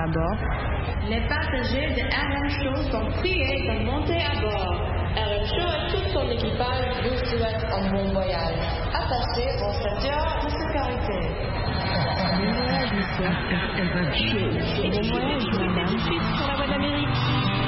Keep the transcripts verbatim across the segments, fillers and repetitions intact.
à bord. Les passagers de R M Show sont priés de monter à bord. R M Show et tout son équipage vous souhaitent un bon voyage. Attachez vos ceintures de sécurité. Bon voyage, monsieur. R M Show. Bon voyage, madame. Suite sur la voie d'Amérique.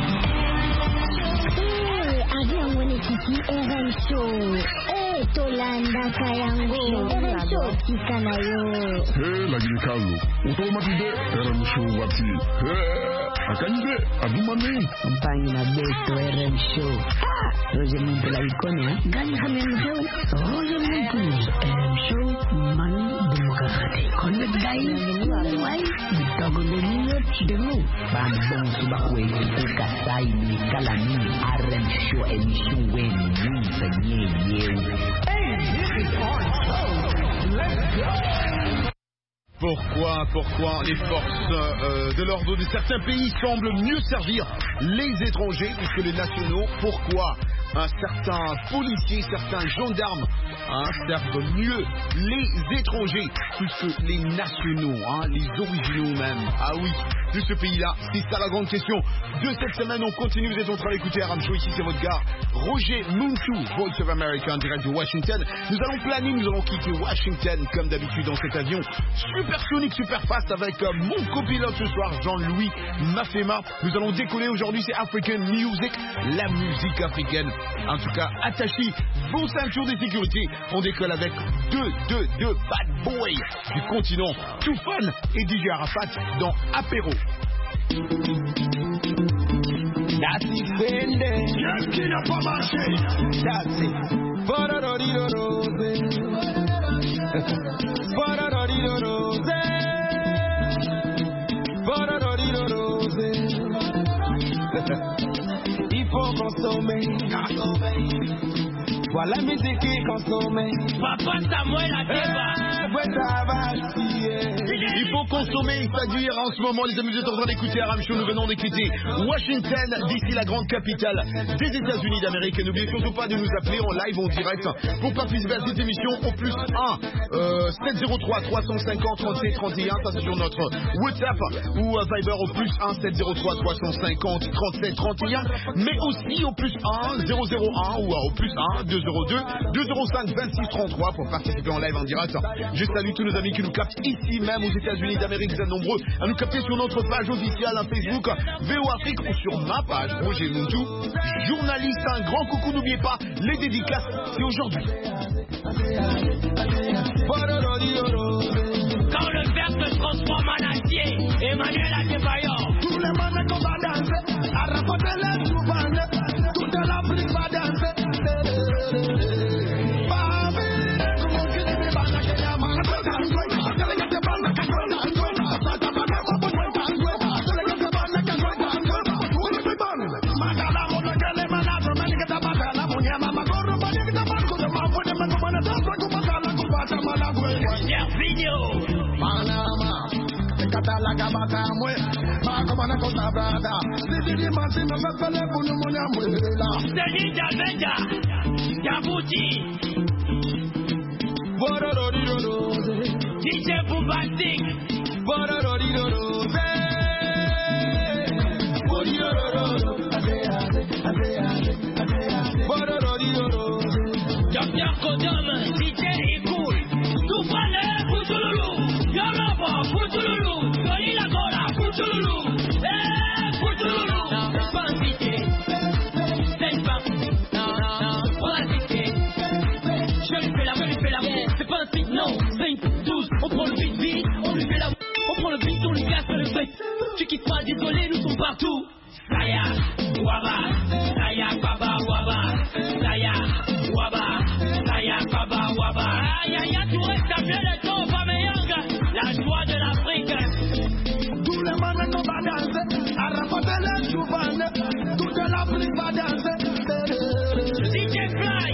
Avion Wenekiti R M Show. Eh, Tolanda Kayango. R M Show Kikanayo. Eh, lagi ni kalu. Otomatide R M Show wati. Eh, akanyide adumane. Campagne na beto R M Show. Ah, Roger Muntu la icône, hein. Gagne kami mseu. Roger Muntu. R M Show mani demokrasi. Connect guys. Why? Bitago le niyo chidemu. Bambon subakwe ukasai ni kalani R M Show émission wen ni sanye yeu. Hey, this is on show. Let's go. Pourquoi, pourquoi les forces euh, de l'ordre de certains pays semblent mieux servir les étrangers puisque les nationaux? Pourquoi un certain policier, certains gendarmes hein, servent mieux les étrangers plus que les nationaux, hein, les originaux même? Ah oui, de ce pays-là, c'est ça la grande question de cette semaine. On continue, vous êtes en train d'écouter R M Show, ici c'est votre gars Roger Muntu, Voice of America en direct de Washington. Nous allons planer, nous allons quitter Washington comme d'habitude dans cet avion supersonique, super fast avec euh, mon copilote ce soir, Jean-Louis Mafema. Nous allons décoller aujourd'hui, c'est African Music, la musique africaine. En tout cas, attachez vos ceintures de sécurité. On décolle avec deux, deux, deux bad boys du continent, Too Fun et D J Arafat dans Apéro. That's it, Fende. Just get up on my shit. That's it. Ba-da-da-dee-da-da-da. Ba-da-da-dee-da-da-da. Ba-da-da-dee-da-da-da. Il faut consommer. Voilà la musique qui consomme. Papa, ça moi la débat. Il faut consommer, c'est-à-dire en ce moment, les amis, vous êtes en train d'écouter R M Show. Nous venons d'écouter Washington, d'ici la grande capitale des États-Unis d'Amérique. Et n'oubliez surtout pas de nous appeler en live, en direct, pour participer à cette émission au plus un euh, sept zéro trois trois cent cinquante trente-sept trente et un. Ça c'est sur notre WhatsApp ou euh, Viber au plus un sept zéro trois trois cent cinquante trente-sept trente et un. Mais aussi au plus un zéro zéro un ou euh, au plus un deux zéro deux deux zéro cinq vingt-six trente-trois pour participer en live en direct. Je salue tous nos amis qui nous captent ici même aux États-Unis d'Amérique. Vous êtes nombreux à nous capter sur notre page officielle, un Facebook V O Afrique ou sur ma page Roger Muntu, journaliste. Un grand coucou, n'oubliez pas les dédicaces, c'est aujourd'hui. Quand le verre se transforme en acier, Emmanuel Adebayor. Tous les mannequins qu'on va danser, à rapporter les souvenirs, toute l'Afrique va danser. Denis Dalvenda, Djibouti, D J Boubastik, Docteur Kodom, D J Ikoul, Toufane, Koutouloulou, Yorobo, Koutouloulou, Tony Lagola, Koutouloulou, eh, Koutouloulou, pas invité, c'est pas, non, non, pas invité, je lui fais la main, lui fais la main, c'est pas un site, non, cinq, douze, on prend le beat, beat, on lui fait la on prend le beat, on lui casse le beat, tu quittes pas, désolé, nous sommes partout, Saya, Waba, Saya, Baba, Waba, Saya, Waba, Saya, Baba, Waba, aïe, aïe, aïe, tu restes à bien les temps, Fameyanga, la joie de l'Afrique. Tous les mannequins qu'on va danser, à rapporter les souvenirs, toute l'Afrique va danser. D J Fly.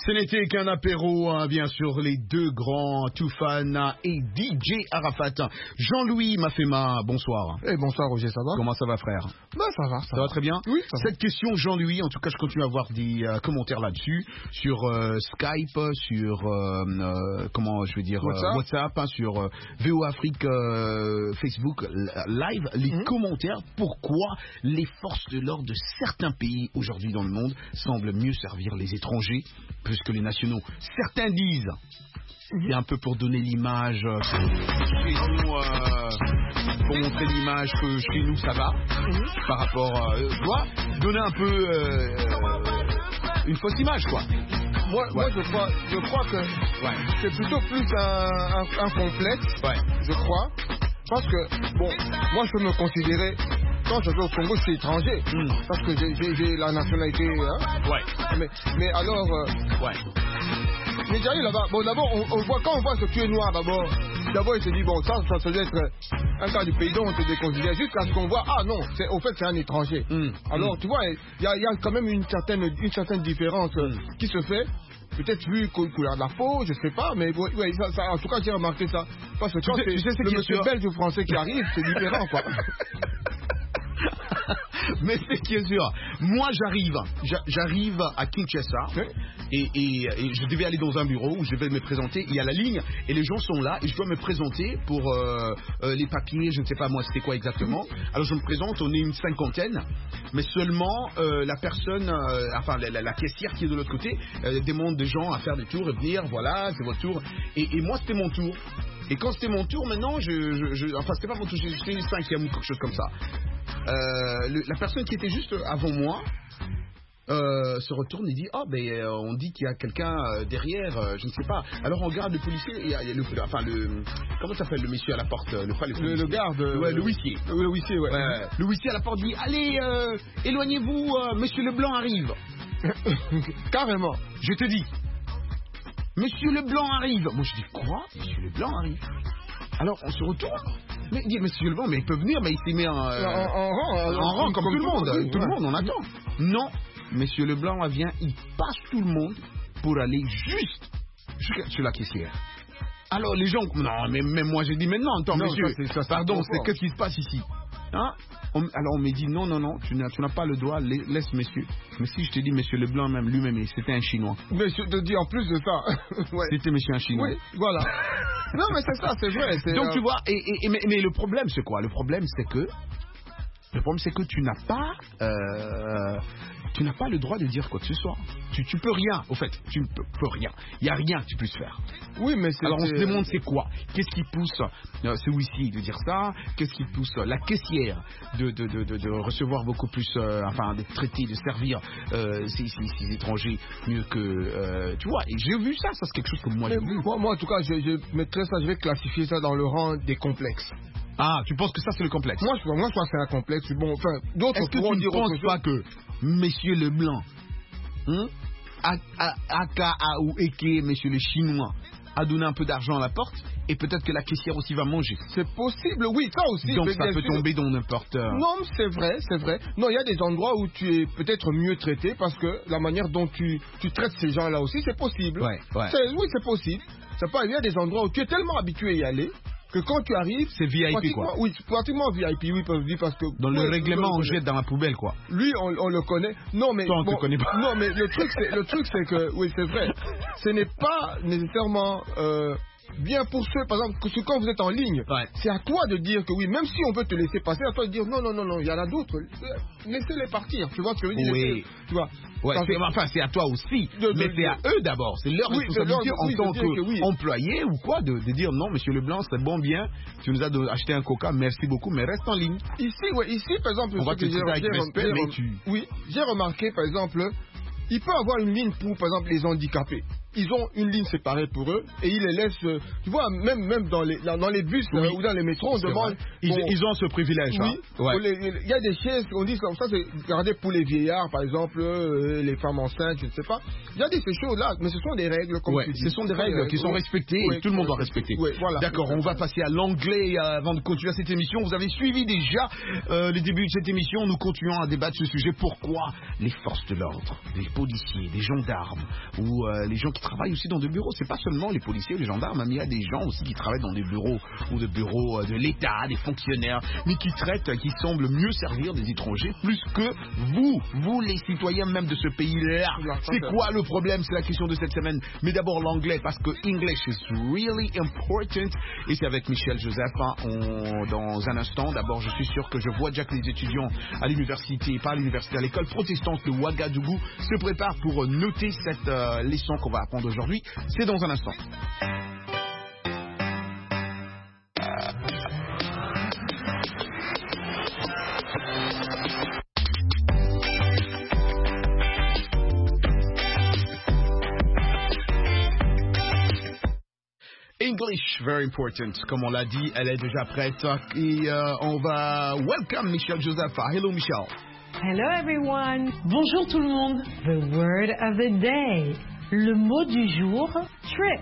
Ce n'était qu'un apéro, hein, bien sûr, les deux grands, Toufan et D J Arafat. Jean-Louis Mafema, bonsoir. Eh, bonsoir Roger, ça va? Comment ça va, frère? Ben, ça va, ça, ça va. va très bien? Oui, ça Cette va. question, Jean-Louis, en tout cas, je continue à avoir des euh, commentaires là-dessus, sur euh, Skype, sur, euh, euh, comment je vais dire, WhatsApp, euh, WhatsApp hein, sur euh, V O Afrique, euh, Facebook Live, les mmh. commentaires, pourquoi les forces de l'ordre de certains pays aujourd'hui dans le monde semblent mieux servir les étrangers plus que les nationaux. Certains disent, c'est un peu pour donner l'image, euh, chez nous, euh, pour montrer l'image que chez nous ça va, mmh. par rapport, euh, tu vois, donner un peu euh, une fausse image, quoi. Moi, ouais. moi je crois, je crois que ouais. c'est plutôt plus un, un, un complexe, ouais. je crois, parce que, bon, moi je peux me considérer, quand je vais au Congo, je suis étranger, mm. parce que j'ai la nationalité, hein. Ouais. Mais, mais alors, euh, ouais. mais j'arrive là-bas, bon d'abord, on, on voit, quand on voit que tu es noir d'abord, d'abord il se dit, bon, ça, ça, ça doit être un cas du pays dont on te déconsidère, jusqu'à ce qu'on voit, ah non, au fait c'est un étranger. Mm. Alors, mm. tu vois, il y, y a quand même une certaine, une certaine différence mm. qui se fait. Peut-être vu couleur de la peau, je sais pas, mais ouais, ouais, ça, ça, en tout cas j'ai remarqué ça. Parce que quand c'est le monsieur belge ou français qui arrive, c'est différent, quoi. Mais c'est qui est sûr. Moi j'arrive, j'arrive à Kinshasa oui. et, et, et je devais aller dans un bureau où je devais me présenter. Il y a la ligne et les gens sont là et je dois me présenter pour euh, euh, les papiers. Je ne sais pas moi c'était quoi exactement. Alors je me présente, on est une cinquantaine, mais seulement euh, la personne, euh, enfin la, la, la caissière qui est de l'autre côté euh, demande des gens à faire des tours et venir. Voilà, c'est votre tour. Et, et moi c'était mon tour. Et quand c'était mon tour, maintenant, je, je, je enfin c'était pas mon tour, j'étais cinquième ou quelque chose comme ça. Euh, le, la personne qui était juste avant moi euh, se retourne et dit oh ben euh, on dit qu'il y a quelqu'un euh, derrière, euh, je ne sais pas. Alors on regarde le policier, il y a, il y a le, enfin le comment s'appelle le monsieur à la porte, le pas le, le, le garde, ouais, le huissier, le, le huissier, ouais. ouais. Le huissier à la porte dit allez euh, éloignez-vous, euh, Monsieur Leblanc arrive. Carrément, je te dis. Monsieur Leblanc arrive. Moi je dis quoi? Monsieur Leblanc arrive. Alors on se retourne. Mais il dit Monsieur Leblanc, mais il peut venir, mais il s'est mis en, euh, en, en, en, en rang comme, comme tout le monde. Oui, tout ouais. le monde, on attend. Non, Monsieur Leblanc vient, il passe tout le monde pour aller juste sur la caissière. Alors les gens, non, mais même moi j'ai dit maintenant, attends, non, monsieur, ça, ça, pardon, c'est qu'est-ce qui se passe ici? Hein? On, alors on me dit non, non, non, tu n'as, tu n'as pas le droit, laisse monsieur. Mais si je te dis Monsieur Leblanc même lui-même, c'était un Chinois. Monsieur te dit en plus de ça. Ouais. C'était monsieur un Chinois. Oui, voilà. Non mais c'est ça, c'est vrai. Donc euh... tu vois, et, et, et, mais, mais le problème c'est quoi? Le problème c'est que, le problème c'est que tu n'as pas, euh, tu n'as pas le droit de dire quoi que ce soit. Tu, tu peux rien, au fait, tu ne peux, peux rien. Il n'y a rien que tu puisses faire. Oui, mais c'est... Alors on se demande c'est quoi? Qu'est-ce qui pousse euh, ce huissier de dire ça? Qu'est-ce qui pousse euh, la caissière de, de, de, de, de recevoir beaucoup plus, euh, enfin, de traiter, de servir euh, ces, ces, ces étrangers mieux que... Euh, tu vois, et j'ai vu ça, ça c'est quelque chose que moi j'ai vu. Moi, moi, en tout cas, je, je mettrais ça, je vais classifier ça dans le rang des complexes. Ah, tu penses que ça c'est le complexe? Moi, je, moi, je pense que c'est un complexe. Bon, enfin, d'autres Est-ce que pourront tu dire ne penses pas que Monsieur Leblanc, hein, Aka ou Eke, Monsieur le Chinois, a donné un peu d'argent à la porte et peut-être que la caissière aussi va manger? C'est possible, oui, ça aussi. Donc ça peut sûr. tomber dans n'importe... Non, c'est vrai, c'est vrai. Non, il y a des endroits où tu es peut-être mieux traité parce que la manière dont tu, tu traites ces gens-là aussi, c'est possible. Ouais, ouais. C'est, oui, c'est possible. C'est pas, il y a des endroits où tu es tellement habitué à y aller que quand tu arrives... C'est V I P, quoi. Oui, pratiquement V I P, oui, parce que... Dans le ouais, règlement, on jette dans la poubelle, quoi. Lui, on, on le connaît. Non, mais... Toi, on bon, te connaît pas. Non, mais le truc, c'est, le truc, c'est que... Oui, c'est vrai. Ce n'est pas nécessairement... Euh, bien pour ceux, par exemple, que quand vous êtes en ligne, ouais. c'est à toi de dire que oui, même si on peut te laisser passer, à toi de dire non, non, non, non, il y en a d'autres, laissez-les partir, tu vois ce que je veux dire? Oui. Tu vois. Ouais, c'est, enfin, c'est à toi aussi, de, de, mais c'est à eux d'abord, c'est leur oui, responsabilité leur, en oui, tant qu'employé oui. ou quoi, de, de dire non, Monsieur Leblanc, c'est bon, bien, tu nous as acheté un coca, merci beaucoup, mais reste en ligne. Ici, ouais, ici, par exemple, on va te dire avec respect, mais tu... Oui, j'ai remarqué, par exemple, il peut avoir une ligne pour, par exemple, les handicapés. ils ont une ligne séparée pour eux et ils les laissent. Euh, tu vois, même, même dans, les, dans les bus oui. euh, ou dans les métros, on demande. Ils, bon, ils ont ce privilège. Oui. Hein. Ouais. Il y a des chaises, on dit comme ça, c'est gardé pour les vieillards, par exemple, euh, les femmes enceintes, je ne sais pas. Il y a des ces choses-là, mais ce sont des règles. Comme ouais, tu dis. Ce sont des règles, règles qui sont respectées ouais, et tout le monde doit respecter. Ouais, voilà. D'accord, on va passer à l'anglais euh, avant de continuer cette émission. Vous avez suivi déjà euh, les débuts de cette émission. Nous continuons à débattre ce sujet. Pourquoi les forces de l'ordre, les policiers, les gendarmes ou euh, les gens qui travaillent aussi dans des bureaux, c'est pas seulement les policiers ou les gendarmes, mais il y a des gens aussi qui travaillent dans des bureaux ou des bureaux euh, de l'État, des fonctionnaires, mais qui traitent, qui semblent mieux servir des étrangers plus que vous, vous les citoyens même de ce pays-là. C'est quoi le problème? C'est la question de cette semaine. Mais d'abord l'anglais, parce que English is really important. Et c'est avec Michel Joseph hein, on, dans un instant. D'abord, je suis sûr que je vois déjà que les étudiants à l'université, pas à l'université, à l'école protestante de Ouagadougou se préparent pour noter cette euh, leçon qu'on va apprendre aujourd'hui. C'est dans un instant. English, very important. Comme on l'a dit, elle est déjà prête. Et euh, on va welcome Michel Joseph. Hello Michel. Hello everyone. Bonjour tout le monde. The word of the day. Le mot du jour, trip.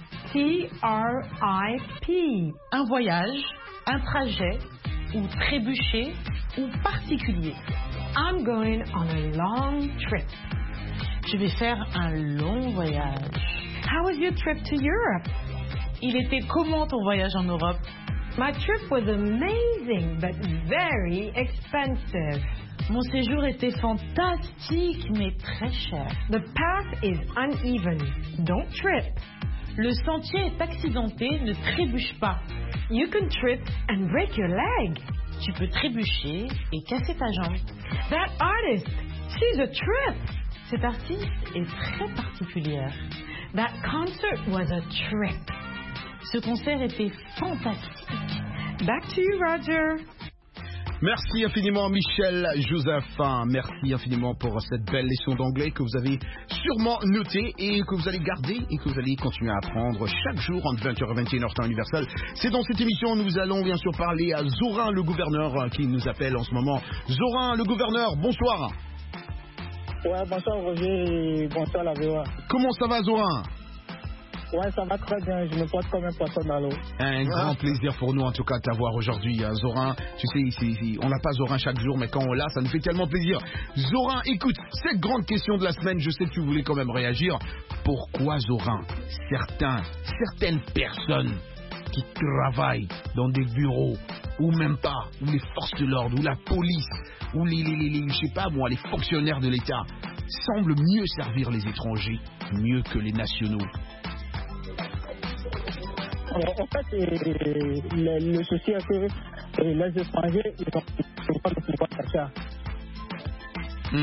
T R I P. Un voyage, un trajet, ou trébucher, ou particulier. I'm going on a long trip. Je vais faire un long voyage. How was your trip to Europe? Il était comment ton voyage en Europe? My trip was amazing, but very expensive. Mon séjour était fantastique, mais très cher. The path is uneven. Don't trip. Le sentier est accidenté, ne trébuche pas. You can trip and break your leg. Tu peux trébucher et casser ta jambe. That artist, she's a trip. Cette artiste est très particulière. That concert was a trip. Ce concert était fantastique. Back to you, Roger. Merci infiniment Michel Joseph. Merci infiniment pour cette belle leçon d'anglais que vous avez sûrement notée et que vous allez garder et que vous allez continuer à apprendre chaque jour entre vingt heures et vingt et une heures temps universel. C'est dans cette émission nous allons bien sûr parler à Zorin le gouverneur qui nous appelle en ce moment. Zorin le gouverneur, bonsoir. Ouais, bonsoir Roger et bonsoir la V O A. Comment ça va Zorin? Ouais, ça va très bien. Je me porte comme un poisson dans l'eau. Un grand plaisir pour nous, en tout cas, de t'avoir aujourd'hui, hein, Zorin. Tu sais, ici, ici, on n'a pas Zorin chaque jour, mais quand on l'a, ça nous fait tellement plaisir. Zorin, écoute, cette grande question de la semaine, je sais que tu voulais quand même réagir. Pourquoi, Zorin, certains, certaines personnes qui travaillent dans des bureaux, ou même pas, ou les forces de l'ordre, ou la police, ou les, les, les, les je sais pas moi, les fonctionnaires de l'État, semblent mieux servir les étrangers, mieux que les nationaux? Alors, en fait, le, le souci est que les étrangers, ils n'ont pas le pouvoir d'achat. Hmm.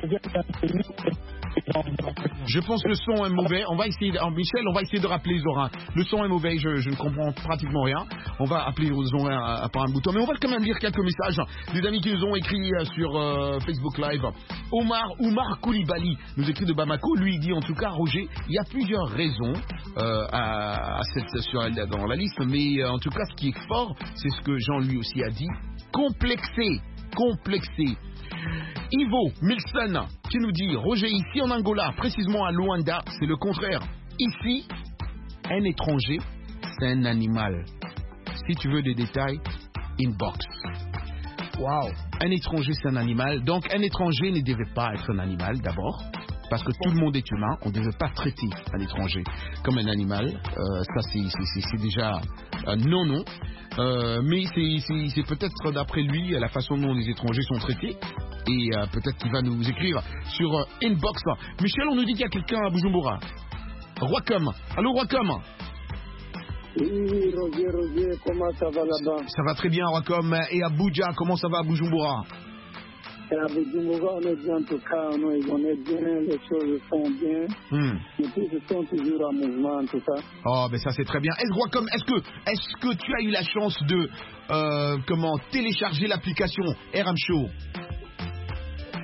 Je pense que le son est mauvais. On va essayer, de, Michel, on va essayer de rappeler Zorin. Le son est mauvais, je, je ne comprends pratiquement rien. On va appeler Zorin par un bouton. Mais on va quand même lire quelques messages des amis qui nous ont écrit sur euh, Facebook Live. Omar, Oumar Koulibaly nous écrit de Bamako. Lui, il dit en tout cas, Roger, il y a plusieurs raisons euh, à, à cette, sur, dans la liste. Mais euh, en tout cas, ce qui est fort, c'est ce que Jean lui aussi a dit. Complexé, complexé. Ivo Milson qui nous dit Roger, ici en Angola, précisément à Luanda, c'est le contraire. Ici, un étranger, c'est un animal. Si tu veux des détails, inbox. Waouh. Un étranger, c'est un animal. Donc, un étranger ne devait pas être un animal d'abord. Parce que tout le monde est humain, on ne devait pas traiter un étranger comme un animal. Euh, ça, c'est, c'est, c'est déjà un non-non. Euh, mais c'est, c'est, c'est peut-être d'après lui la façon dont les étrangers sont traités. Et euh, peut-être qu'il va nous écrire sur euh, Inbox. Michel, on nous dit qu'il y a quelqu'un à Bujumbura. Roicom. Allô, Roicom. Oui, Roger, Roger, comment ça va là-bas? Ça va très bien, Roicom. Et Abuja, comment ça va à Bujumbura? À Bujumbura, on est bien en tout cas, on est, on est bien, les choses sont bien. Hmm. Les choses sont toujours en mouvement en tout cas. Oh, ben ça c'est très bien. Est-ce, Roicom, est-ce que, est-ce que tu as eu la chance de euh, comment télécharger l'application R M Show?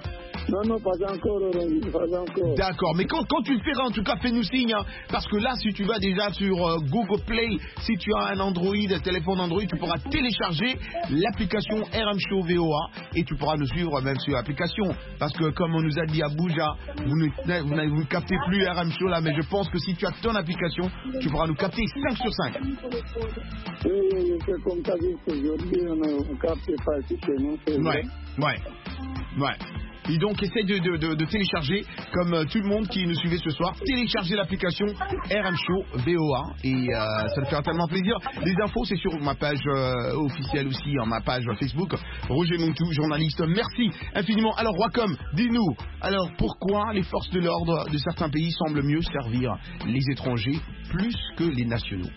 Non, non, pas encore, pas encore. D'accord, mais quand, quand tu le feras, en tout cas, fais-nous signe, hein, parce que là, si tu vas déjà sur euh, Google Play, si tu as un Android, un téléphone Android, tu pourras télécharger l'application R M Show V O A et tu pourras nous suivre même sur l'application, parce que comme on nous a dit à Bouja, vous ne, vous ne, vous ne captez plus R M Show là, mais je pense que si tu as ton application, tu pourras nous capter cinq sur cinq. Oui, oui, c'est comme ça qu'aujourd'hui, on ne capte pas ici chez nous. Ouais, ouais, ouais. Et donc, essaye de, de, de, de télécharger, comme euh, tout le monde qui nous suivait ce soir, télécharger l'application R M Show V O A et euh, ça nous fera tellement plaisir. Les infos, c'est sur ma page euh, officielle aussi, en ma page Facebook. Roger Montou, journaliste. Merci infiniment. Alors, Wacom, dis-nous, alors pourquoi les forces de l'ordre de certains pays semblent mieux servir les étrangers plus que les nationaux?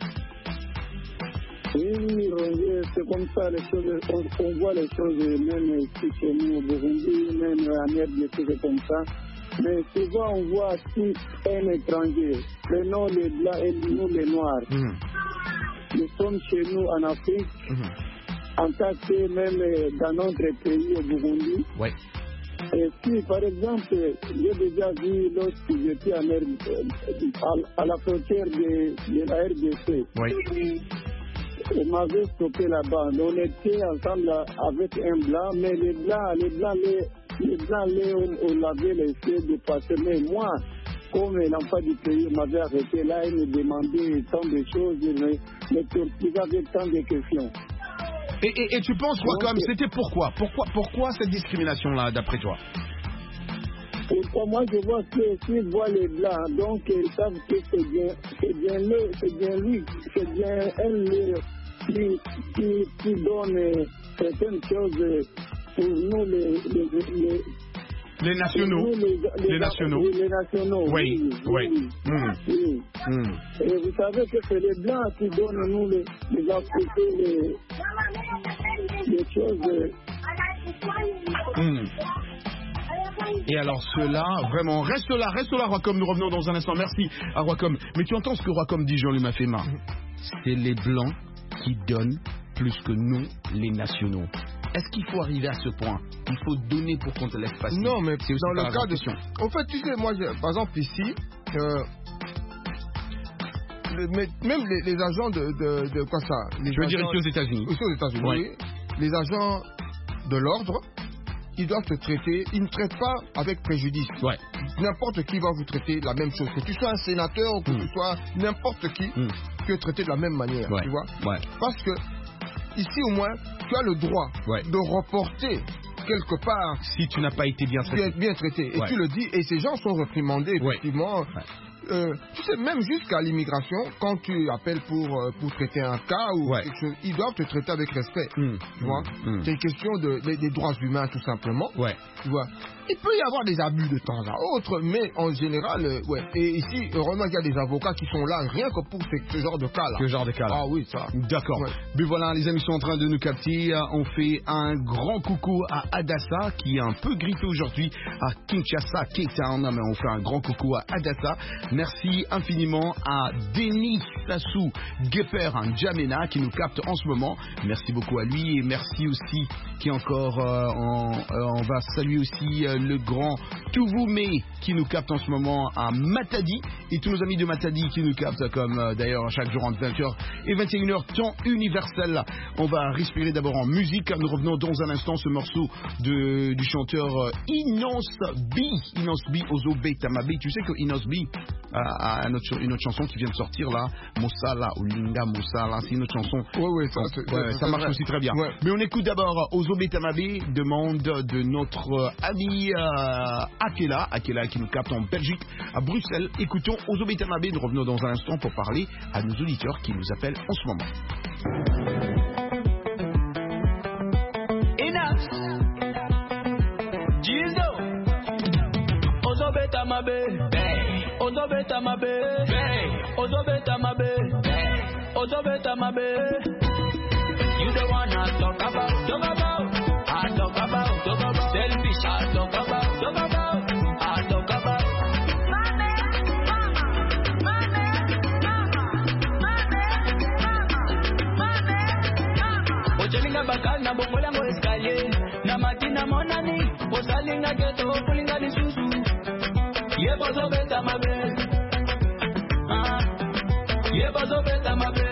Oui, oui, Roger, c'est comme ça, les choses, on, on voit les choses, même ici chez nous au Burundi, même en R D C, c'est comme ça. Mais souvent, on voit si un étranger, prenons les blancs et nous les noirs. Mmh. Nous sommes chez nous en Afrique, mmh. en tant que même dans notre pays au Burundi. Ouais. Et si, par exemple, j'ai déjà vu lorsque j'étais en R D C, à, à la frontière de, de la R D C. Ouais. On m'avait stoppé là-bas. On était ensemble avec un blanc, mais les blancs, les blancs, les, les blancs, les, on, on avait laissé de passer. Mais moi, comme l'enfant du pays m'avait arrêté là, il me demandait tant de choses, il me torturait avec tant de questions. Et, et, et tu penses quoi, comme c'était pourquoi, pourquoi Pourquoi cette discrimination-là, d'après toi? Et pour moi, je vois que s'ils voient les blancs, donc ils savent que c'est bien, c'est bien lui, c'est bien lui, c'est bien elle qui, qui, qui donne certaines choses pour nous, les, les, les, les nationaux. Nous, les, les, les nationaux. Les, les nationaux. Oui, oui. oui. oui. Mmh. oui. Mmh. Et vous savez que c'est les blancs qui donnent nous les, les Africains, les, les choses. Mmh. Et alors cela, vraiment, reste là, reste là, Wacom, nous revenons dans un instant. Merci à Wacom. Mais tu entends ce que Wacom dit, Jean-Louis Mafema? C'est les blancs qui donnent plus que nous, les nationaux. Est-ce qu'il faut arriver à ce point? Il faut donner pour qu'on te laisse passer? Non, mais c'est dans le cas de... En fait, tu sais, moi, par exemple, ici, euh, le, même les, les agents de, de, de quoi ça les Je veux agents, dire ici aux États-Unis. Ici aux États-Unis, ouais. oui. Les agents de l'ordre, ils doivent te traiter, ils ne traitent pas avec préjudice. Ouais. N'importe qui va vous traiter la même chose. Que tu sois un sénateur ou que mmh. tu sois n'importe qui, mmh. tu es traité de la même manière. Ouais. Tu vois ouais. Parce que ici au moins, tu as le droit ouais. de reporter quelque part. Si tu n'as pas été bien traité. Bien traité. Et ouais. tu le dis, et ces gens sont réprimandés, effectivement. Ouais. Euh, tu sais, même jusqu'à l'immigration, quand tu appelles pour, euh, pour traiter un cas ou ouais. quelque chose, ils doivent te traiter avec respect. Mmh. Tu vois mmh. C'est une question de, de, des droits humains, tout simplement. Ouais. Tu vois Il peut y avoir des abus de temps à autre, mais en général, euh, ouais. Et ici, heureusement qu'il y a des avocats qui sont là, rien que pour ce, ce genre de cas-là. Ce genre de cas-là. Ah oui, ça. D'accord. Ouais. Mais voilà, les amis sont en train de nous capter. On fait un grand coucou à Adassa, qui est un peu grippé aujourd'hui à Kinshasa, Cape Town. Mais on fait un grand coucou à Adassa. Merci infiniment à Denis Sassou Gepper, un Djamena, qui nous capte en ce moment. Merci beaucoup à lui et merci aussi qui est encore, euh, en, euh, on va saluer aussi euh, le grand Touvoumé qui nous capte en ce moment à Matadi et tous nos amis de Matadi qui nous captent comme euh, d'ailleurs chaque jour entre vingt heures et vingt et une heures temps universel. On va respirer d'abord en musique. Nous revenons dans un instant ce morceau de, du chanteur euh, Inos B. Inos B, Ozo Betamabe. Tu sais que Inos B a, a une, autre, une autre chanson qui vient de sortir là, Mossala ou Linga Mossala, c'est une autre chanson. Oui, oui, ça, c'est, ouais, ça marche vrai. Aussi très bien. Ouais. Mais on écoute d'abord Ozo Betamabe, demande de notre ami euh, Akela, Akela qui nous capte en Belgique, à Bruxelles. Écoutons Ozo Betamabe, nous revenons dans un instant pour parler à nos auditeurs qui nous appellent en ce moment. Enough. Jizo. Ozo Betamabe. Ozo Betamabe. Ozo Betamabe. Ozo Betamabe. You the one I talk about, talk about. I talk about, talk about. Selfish, I talk about, talk about. I talk about. Mame, mama, mame, mama, mame, mama, mame, mama. Oje Oselinga bakal na bokola mo escalier. Na matina monani, osalinga geto kulinga ni susu. Ye bozo beta mabe. Ah. Ye bozo beta mabe.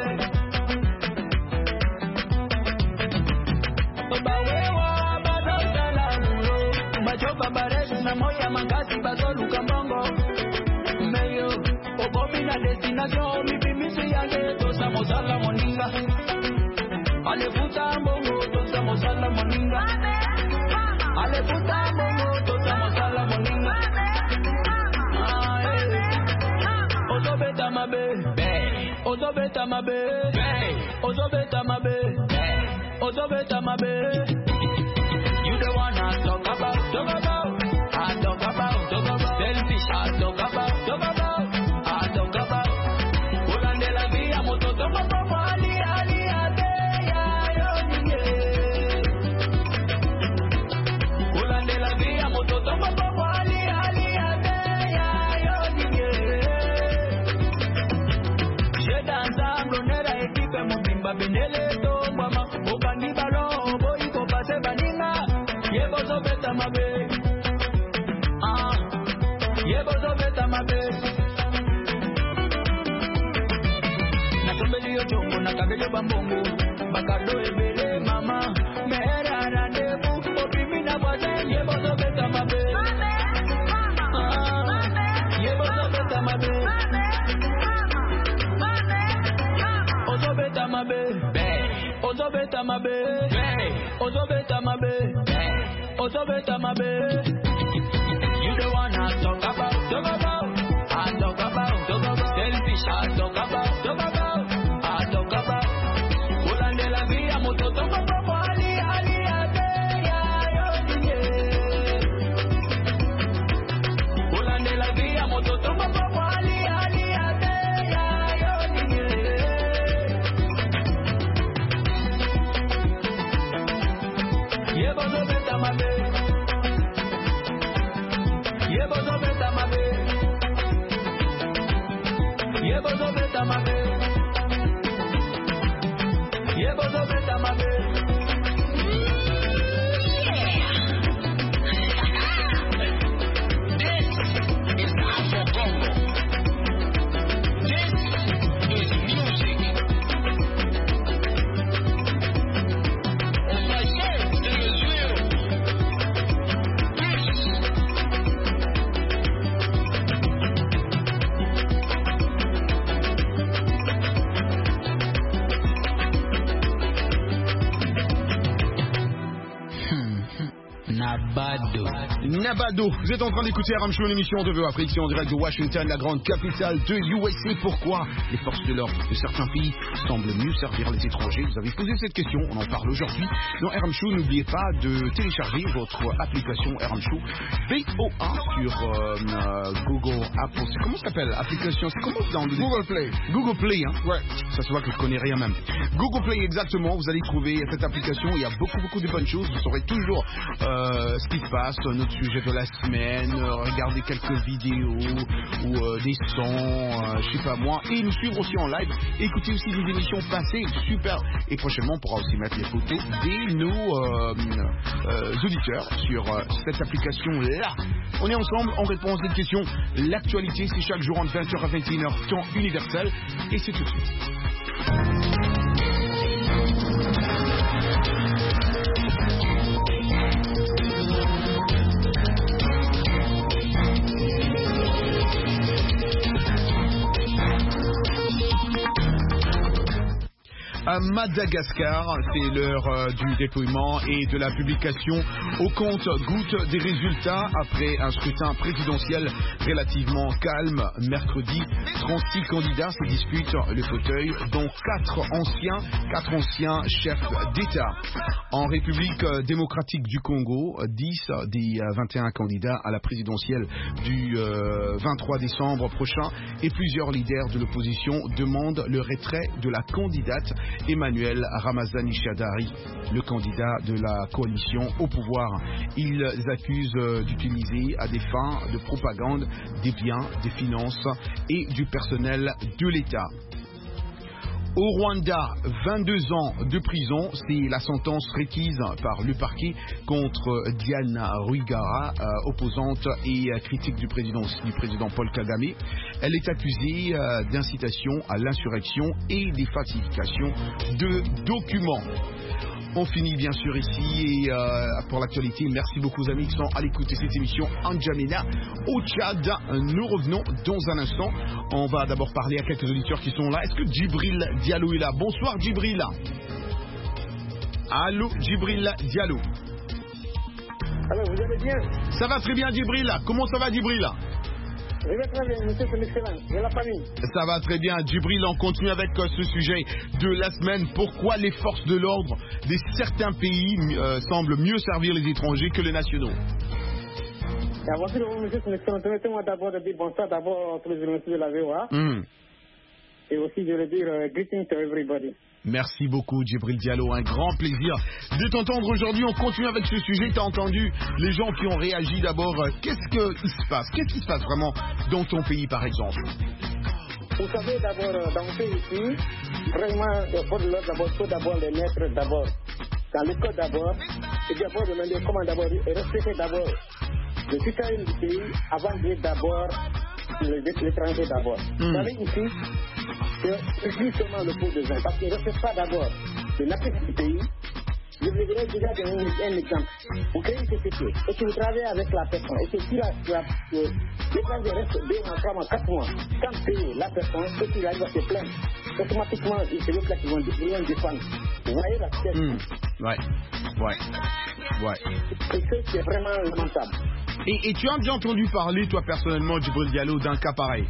Obawewa bado salamulo. Machopa baresu na moya mangasi bazo lukambongo. Meyo, obomi na destination mi pimisi yange tosa mozala moninga. Ale puta mbongo tosa mozala moninga. Ale puta mbongo tosa mozala moninga. Ozo beta mabe, ozo beta mabe, ozo beta mabe, ozo beta mabe. You the one I talk about, talk about, I talk about, talk about. Selfish I talk about, talk about, I talk about. Olande la via moto tomo popo ali ali ate ya yo ninge. Olande la via moto tomo popo ali ali ate ya yo ninge. Je danse anglonera equipe mobimba benele tomba ma obandi balo boy ko pase baninga. Ye bozo beta mabe. Ah. Ye bozo beta mabe. Na tombeli yo jongo na kabele bambongo. Bakado ebele mama. Mera randevu opimi na bote. Ye bozo beta mabe. Ah. Ye bozo beta mabe. Ozo beta mabe. Ozo beta mabe. Ozo beta mabe. Ozo beta mabe. You the one I talk about, talk about, I talk about, talk about. Selfish I talk about, talk about, I talk about. Olande la via moto tomo popo ali ali ate ya yo ninge. Olande la via moto tomo popo ali ali ate ya yo ninge. Ye bozo beta mabe. Ye bozo beta mabe. Ye bozo beta mabe. Ye bozo beta mabe. This is Afro Congo. This is music. On va essayer de mesure. Nabado. Nabado. Vous êtes en train d'écouter R M Show, l'émission de V O Afrique, c'est en direct de Washington, la grande capitale de U S A. Pourquoi les forces de l'ordre de certains pays semblent mieux servir les étrangers? Vous avez posé cette question, on en parle aujourd'hui dans R M Show. N'oubliez pas de télécharger votre application R M Show V O A sur euh, Google, Apple. C'est comment ça s'appelle? Application, c'est comment dans le... Google Play. Google Play, hein? Ouais. Ça se voit que je connais rien même. Google Play, exactement. Vous allez trouver cette application. Il y a beaucoup, beaucoup de bonnes choses. Vous saurez toujours euh, ce qui se passe, notre sujet de la semaine, euh, regarder quelques vidéos ou euh, des sons, euh, je sais pas moi, et nous suivre aussi en live. Écoutez aussi des émissions passées, super. Et prochainement, on pourra aussi mettre les photos de nos euh, euh, auditeurs sur euh, cette application-là. On est ensemble, on répond à cette question. L'actualité, c'est chaque jour entre vingt heures à vingt et une heures, temps universel. Et c'est tout de suite. À Madagascar, c'est l'heure euh, du déploiement et de la publication au compte gouttes des résultats après un scrutin présidentiel relativement calme. Mercredi, trente-six candidats se disputent le fauteuil, dont quatre anciens, quatre anciens chefs d'État. En République démocratique du Congo, dix des vingt et un candidats à la présidentielle du euh, vingt-trois décembre prochain et plusieurs leaders de l'opposition demandent le retrait de la candidate Emmanuel Ramazani Shadari, le candidat de la coalition au pouvoir. Ils accusent d'utiliser à des fins de propagande des biens, des finances et du personnel de l'État. Au Rwanda, vingt-deux ans de prison, c'est la sentence requise par le parquet contre Diane Rwigara, euh, opposante et euh, critique du président, du président Paul Kagame. Elle est accusée euh, d'incitation à l'insurrection et des falsifications de documents. On finit bien sûr ici et euh, pour l'actualité, merci beaucoup aux amis qui sont à l'écoute de cette émission N'Djamena au Tchad. Nous revenons dans un instant. On va d'abord parler à quelques auditeurs qui sont là. Est-ce que Djibril Diallo est là? Bonsoir Djibril. Allô Djibril Diallo. Alors vous allez bien? Ça va très bien Djibril. Comment ça va Djibril? Je vais très bien, monsieur, c'est excellent. Et la famille? Ça va très bien. Djibril, on continue avec euh, ce sujet de la semaine. Pourquoi les forces de l'ordre de certains pays euh, semblent mieux servir les étrangers que les nationaux? Avant tout, monsieur, c'est excellent. Permettez-moi d'abord de dire bonsoir d'abord à tous les journalistes de la V O A. Mm. Et aussi, je veux dire uh, greetings to everybody. Merci beaucoup Djibril Diallo, un grand plaisir de t'entendre aujourd'hui. On continue avec ce sujet. Tu as entendu les gens qui ont réagi d'abord. Qu'est-ce qui se passe? Qu'est-ce qui se passe vraiment dans ton pays par exemple? Vous savez d'abord, dans mon pays ici, vraiment, il faut d'abord, faut d'abord les mettre d'abord dans l'école d'abord, et d'abord demander comment d'abord respecter d'abord le citoyen du pays avant de d'abord l'étranger d'abord. Mm. Vous savez ici, c'est justement le pot de vin, parce qu'il ne respecte pas d'abord le natif du pays. Je vous dirais déjà donner un exemple. Vous créez une société et que vous travaillez avec la personne et que si l'étranger reste deux mois, trois mois, quatre mois sans payer la personne et qu'il arrive à se plaindre, automatiquement, c'est l'autre là qui vont défendre. Vous voyez la situation? Mmh. Ouais, ouais, ouais. Et c'est vraiment lamentable. Et, et tu as déjà entendu parler, toi personnellement, Djibril Diallo, d'un cas pareil?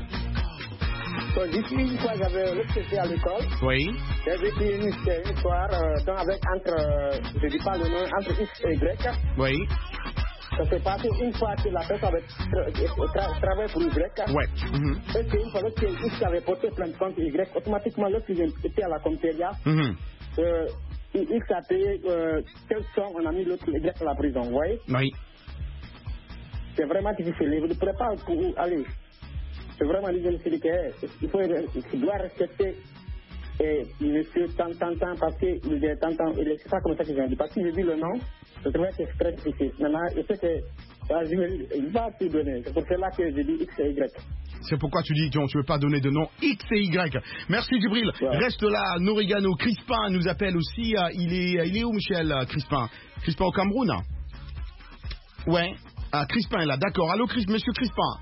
Donc, ici, une fois, j'avais respecté à l'école. Oui. J'avais été une, une histoire euh, donc avec entre, euh, je ne dis pas le nom, entre X et Y. Oui. Ça s'est passé une fois que la personne avait tra tra travaillé pour Y. Ouais. Mm-hmm. Et qu'une fois que X avait porté plainte contre Y, automatiquement, lorsqu'il était à la commissariat, mm-hmm. euh, X a payé euh, quelle somme, on a mis l'autre Y à la prison, vous voyez? Oui. C'est vraiment difficile. Vous ne pourrez pas aller. C'est vraiment l'idée de il faut, il doit respecter et monsieur tant, tant, tant, parce qu'il est tant, tant, il est pas comme ça que j'ai dit. Parce que j'ai dit le nom, je trouvais que c'est très difficile. Maintenant, je sais que, il va tout donner. C'est pour cela que j'ai dit X et Y. C'est pourquoi tu dis que tu ne veux pas donner de nom X et Y. Merci Djibril. Ouais. Reste là, Norigano. Crispin nous appelle aussi. Il est, il est où Michel Crispin? Crispin au Cameroun? Ouais. Ah, Crispin est là, d'accord. Allô, Chris, monsieur Crispin?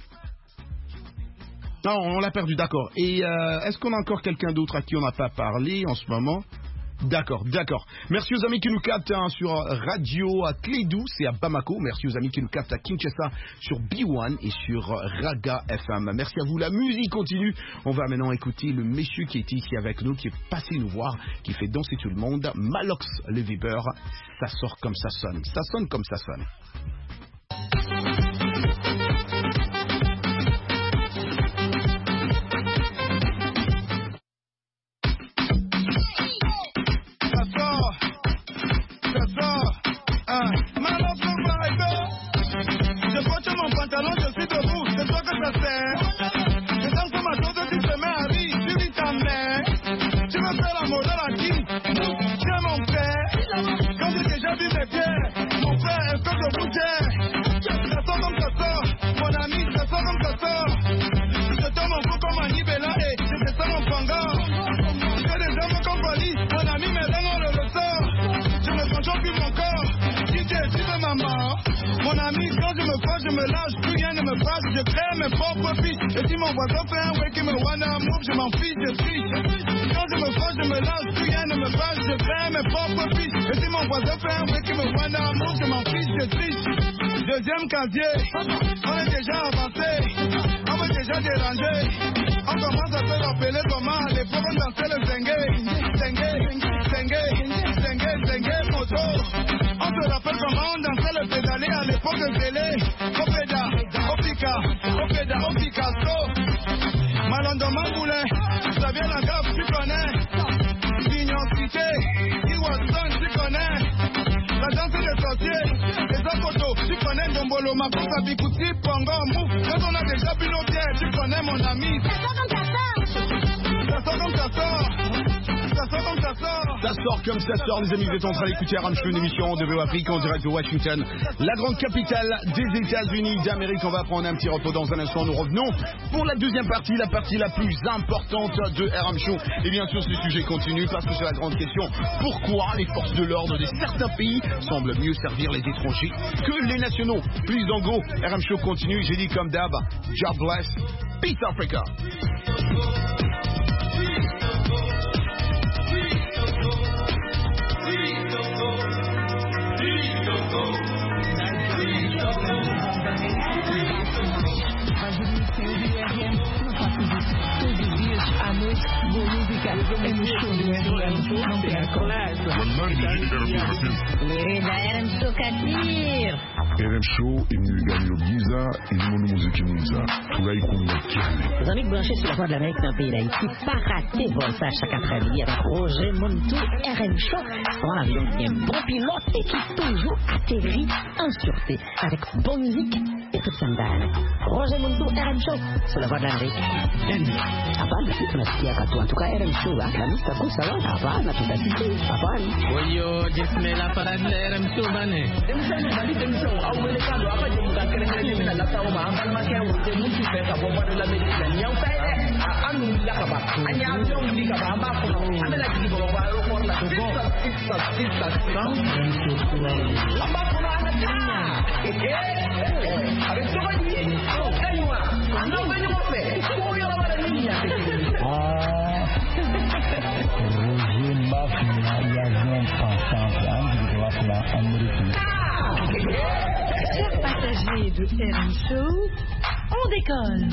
Non, on l'a perdu, d'accord. Et euh, est-ce qu'on a encore quelqu'un d'autre à qui on n'a pas parlé en ce moment? D'accord, d'accord. Merci aux amis qui nous captent hein, sur Radio à Clédou, c'est à Bamako. Merci aux amis qui nous captent à Kinshasa sur B un et sur Raga F M. Merci à vous, la musique continue. On va maintenant écouter le monsieur qui est ici avec nous, qui est passé nous voir, qui fait danser tout le monde. Malox le Weber, ça sort comme ça sonne. Ça sonne comme ça sonne. Mon ami, quand je me fâche, je me lâche, plus rien ne me fâche, je crée mes propres pistes. Et si mon voisin fait un way qui me wanna move, je m'en fiche, je triche. Quand je me fâche, je me lâche, plus rien ne me fâche, je crée mes propres pistes. Et si mon voisin fait un way qui me wanna move, je m'en fiche, je triche. Deuxième casier, on est déjà avancé, on veut déjà déranger. On commence à se rappeler comment à l'époque on dansait le zengue, zengue, zengue, zengue, zengue, moto. On se rappelle comment on dansait le pédalé à l'époque de Zélé. Opéda, Opika, Opéda, Opikasso. Malondo Mamboulin, ça vient la gaffe, tu connais. Vignon Cité, Iwasson, tu connais. La danse des sorciers, les Akoto, tu connais Dombolo, Makosa, Bikouti, Pongo, Mou. Quand on a déjà bu nos bières, tu connais mon ami. Ça sort comme ça sort. Ça sort comme ça sort. Ça sort comme ça sort, les amis. Vous êtes en train d'écouter R M Show, une émission de V O Afrique en direct de Washington, la grande capitale des États-Unis d'Amérique. On va prendre un petit repos dans un instant. Nous revenons pour la deuxième partie, la partie la plus importante de R M Show. Et bien sûr, ce sujet continue parce que c'est la grande question. Pourquoi les forces de l'ordre de certains pays semblent mieux servir les étrangers que les nationaux? Plus en gros, R M Show continue. J'ai dit comme d'hab, God bless, peace Africa. À noite, boa música, é no show do R M Show, não percam. Querida, R M Show Katir. R M Show, Emile Gagnon Giza, et le monde musique Giza. Tout là, il compte la Les amis branchés sur la voie de l'Amérique dans le pays d'Haïti, pas rater voltage chaque après-midi avec Roger Montou, R M Show. On a un bon pilote et qui toujours atterrit en sûreté avec bonne musique et toute sa dalle. Roger Montou, R M Show, sur la voie de l'Amérique. Hapana, si tunasikia katu. En tout cas, R M Show, la mista kusa wana, hapana, tutasikia, hapana. Oyo, jismela para R M Show bane. Demsani, bali demsani, au wele kando, hapa jemuka kere kere jimina lata uma, ambal makia wote, mtu pesa, bomba de la medicina, nyau fede, anu lakaba, anya abyo mlikaba, amba kono, amela kikibo, bomba, aeroport la, sisa, sisa, sisa, sisa, amba kono, ana jina, eke, avec toi, yé, kanywa, ando venyo mofe, kuyo la wala niña, Roger Mafia, il y a vingt ensemble, hein, je dois faire la Amérique. Chers passagers de R M Show, on décolle.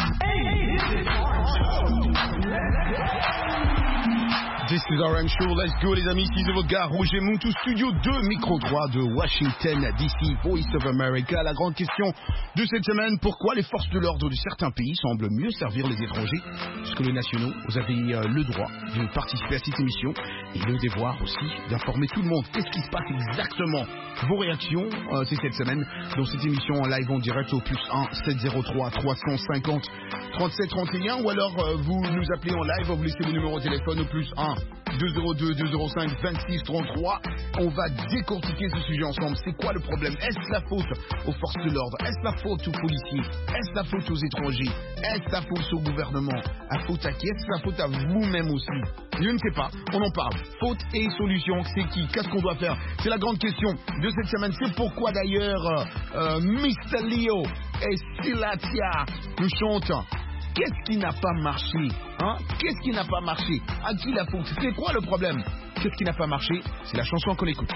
This is R M Show, let's go les amis, ici c'est votre gars Roger Montou, studio deux, micro trois de Washington D C, Voice of America. La grande question de cette semaine, pourquoi les forces de l'ordre de certains pays semblent mieux servir les étrangers que les nationaux? Vous avez euh, le droit de participer à cette émission et le devoir aussi d'informer tout le monde. Qu'est-ce qui se passe exactement? Vos réactions, euh, c'est cette semaine dans cette émission en live en direct au plus un sept zéro trois trois cent cinquante trente-sept trente et un ou alors euh, vous nous appelez en live, vous laissez le numéro de téléphone au plus un deux zéro deux deux zéro cinq vingt-six trente-trois. On va décortiquer ce sujet ensemble. C'est quoi le problème? Est-ce la faute aux forces de l'ordre? Est-ce la faute aux policiers? Est-ce la faute aux étrangers? Est-ce la faute au gouvernement? La faute à qui? Est-ce la faute à vous-même aussi? Je ne sais pas. On en parle. Faute et solution, c'est qui? Qu'est-ce qu'on doit faire? C'est la grande question de cette semaine. C'est pourquoi d'ailleurs euh, mister Leo et Silatia nous chantent. Qu'est-ce qui n'a pas marché? Hein? Qu'est-ce qui n'a pas marché? À qui la faute? C'est quoi le problème? Qu'est-ce qui n'a pas marché? C'est la chanson qu'on écoute.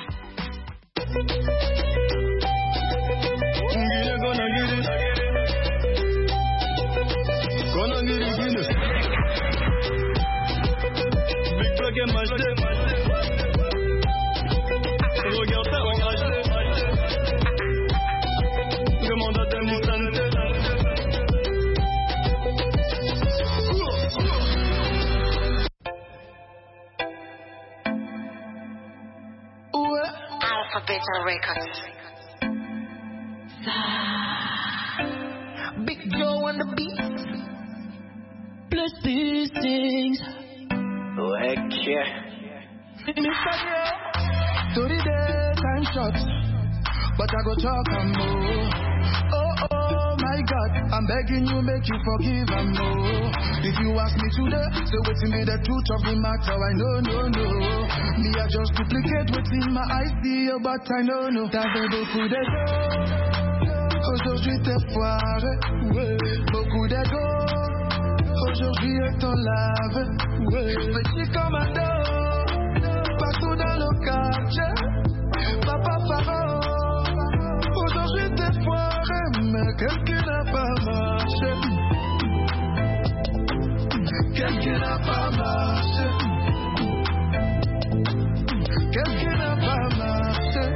Regarde ça, regarde demande à Demousante. Alphabet Records. Big Joe on the beat. Plus these things. Okay. Thirty day time shot, but I go talk and more. Oh oh my God, I'm begging you, make you forgive and more. If you ask me today, say what's in me the truth of the matter, I know no no. Me I just duplicate what's in my eyes, see but I know no. T'avais beaucoup d'ego, aujourd'hui t'es foiré. Beaucoup d'ego, aujourd'hui est ton lave. Petit commando, partout dans le quartier. Papa Pharaon, aujourd'hui t'es foiré, mais quelqu'un n'a pas marché. Quelqu'un n'a pas marché. Quelqu'un n'a pas marché.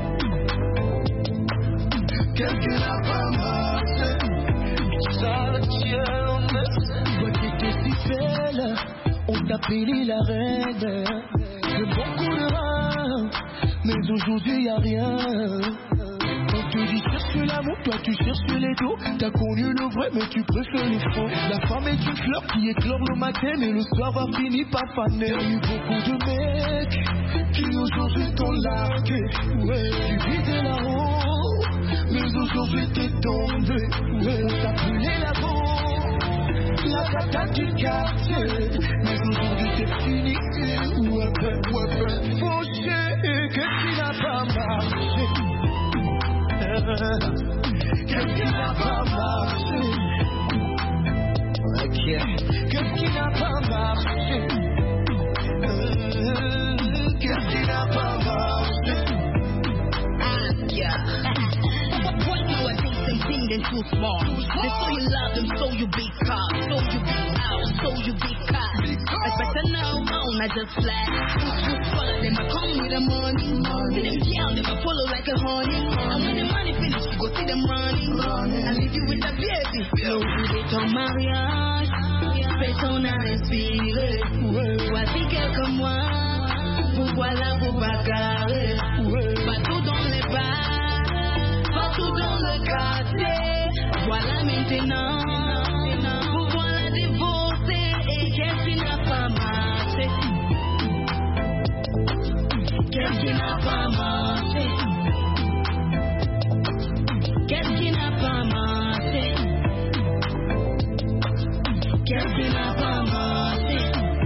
Quelqu'un n'a pas marché. Ça le ciel en est. Toi t'étais si belle, on t'appelait la reine. De beaucoup de rats, mais aujourd'hui y'a rien. te dis cherche l'amour, toi tu cherches les dos. T'as connu le vrai mais tu préfères le faux. La femme est une fleur qui éclore le matin mais le soir va finir par faner. Il y a eu beaucoup de mecs qui aujourd'hui t'ont largué. Ouais, tu visais là-haut mais aujourd'hui t'es tombé. Ouais, on t'a brûlé la peau, la cata du quartier. Mais aujourd'hui t'es fini. Ouais, ouais, ouais, fauché. Qu'est-ce qui n'a pas marché? Qu'est-ce qui n'a pas marché? Ok. Qu'est-ce qui n'a pas marché? Qu'est-ce qui n'a pas marché? Ah, yeah. What you know, I think they think they're too small. They so you love them, so you big car, so you big house, so you big car. It's better now, on I just flat. Them I come with the money, money. Them girl, them I follow like a honey. And when the money finish, you go see them running. I leave you with the baby. No, they ton mariage, personne à respirer. Voici quelques mois, vous voilà vous bagarrer. Partout dans les bars, partout dans le quartier. Voilà maintenant, vous voilà divorcé. Et qu'est-ce qui n'a pas marché? Qu'est-ce qui n'a pas marché? Qu'est-ce qui n'a pas marché? Qu'est-ce qui n'a pas marché?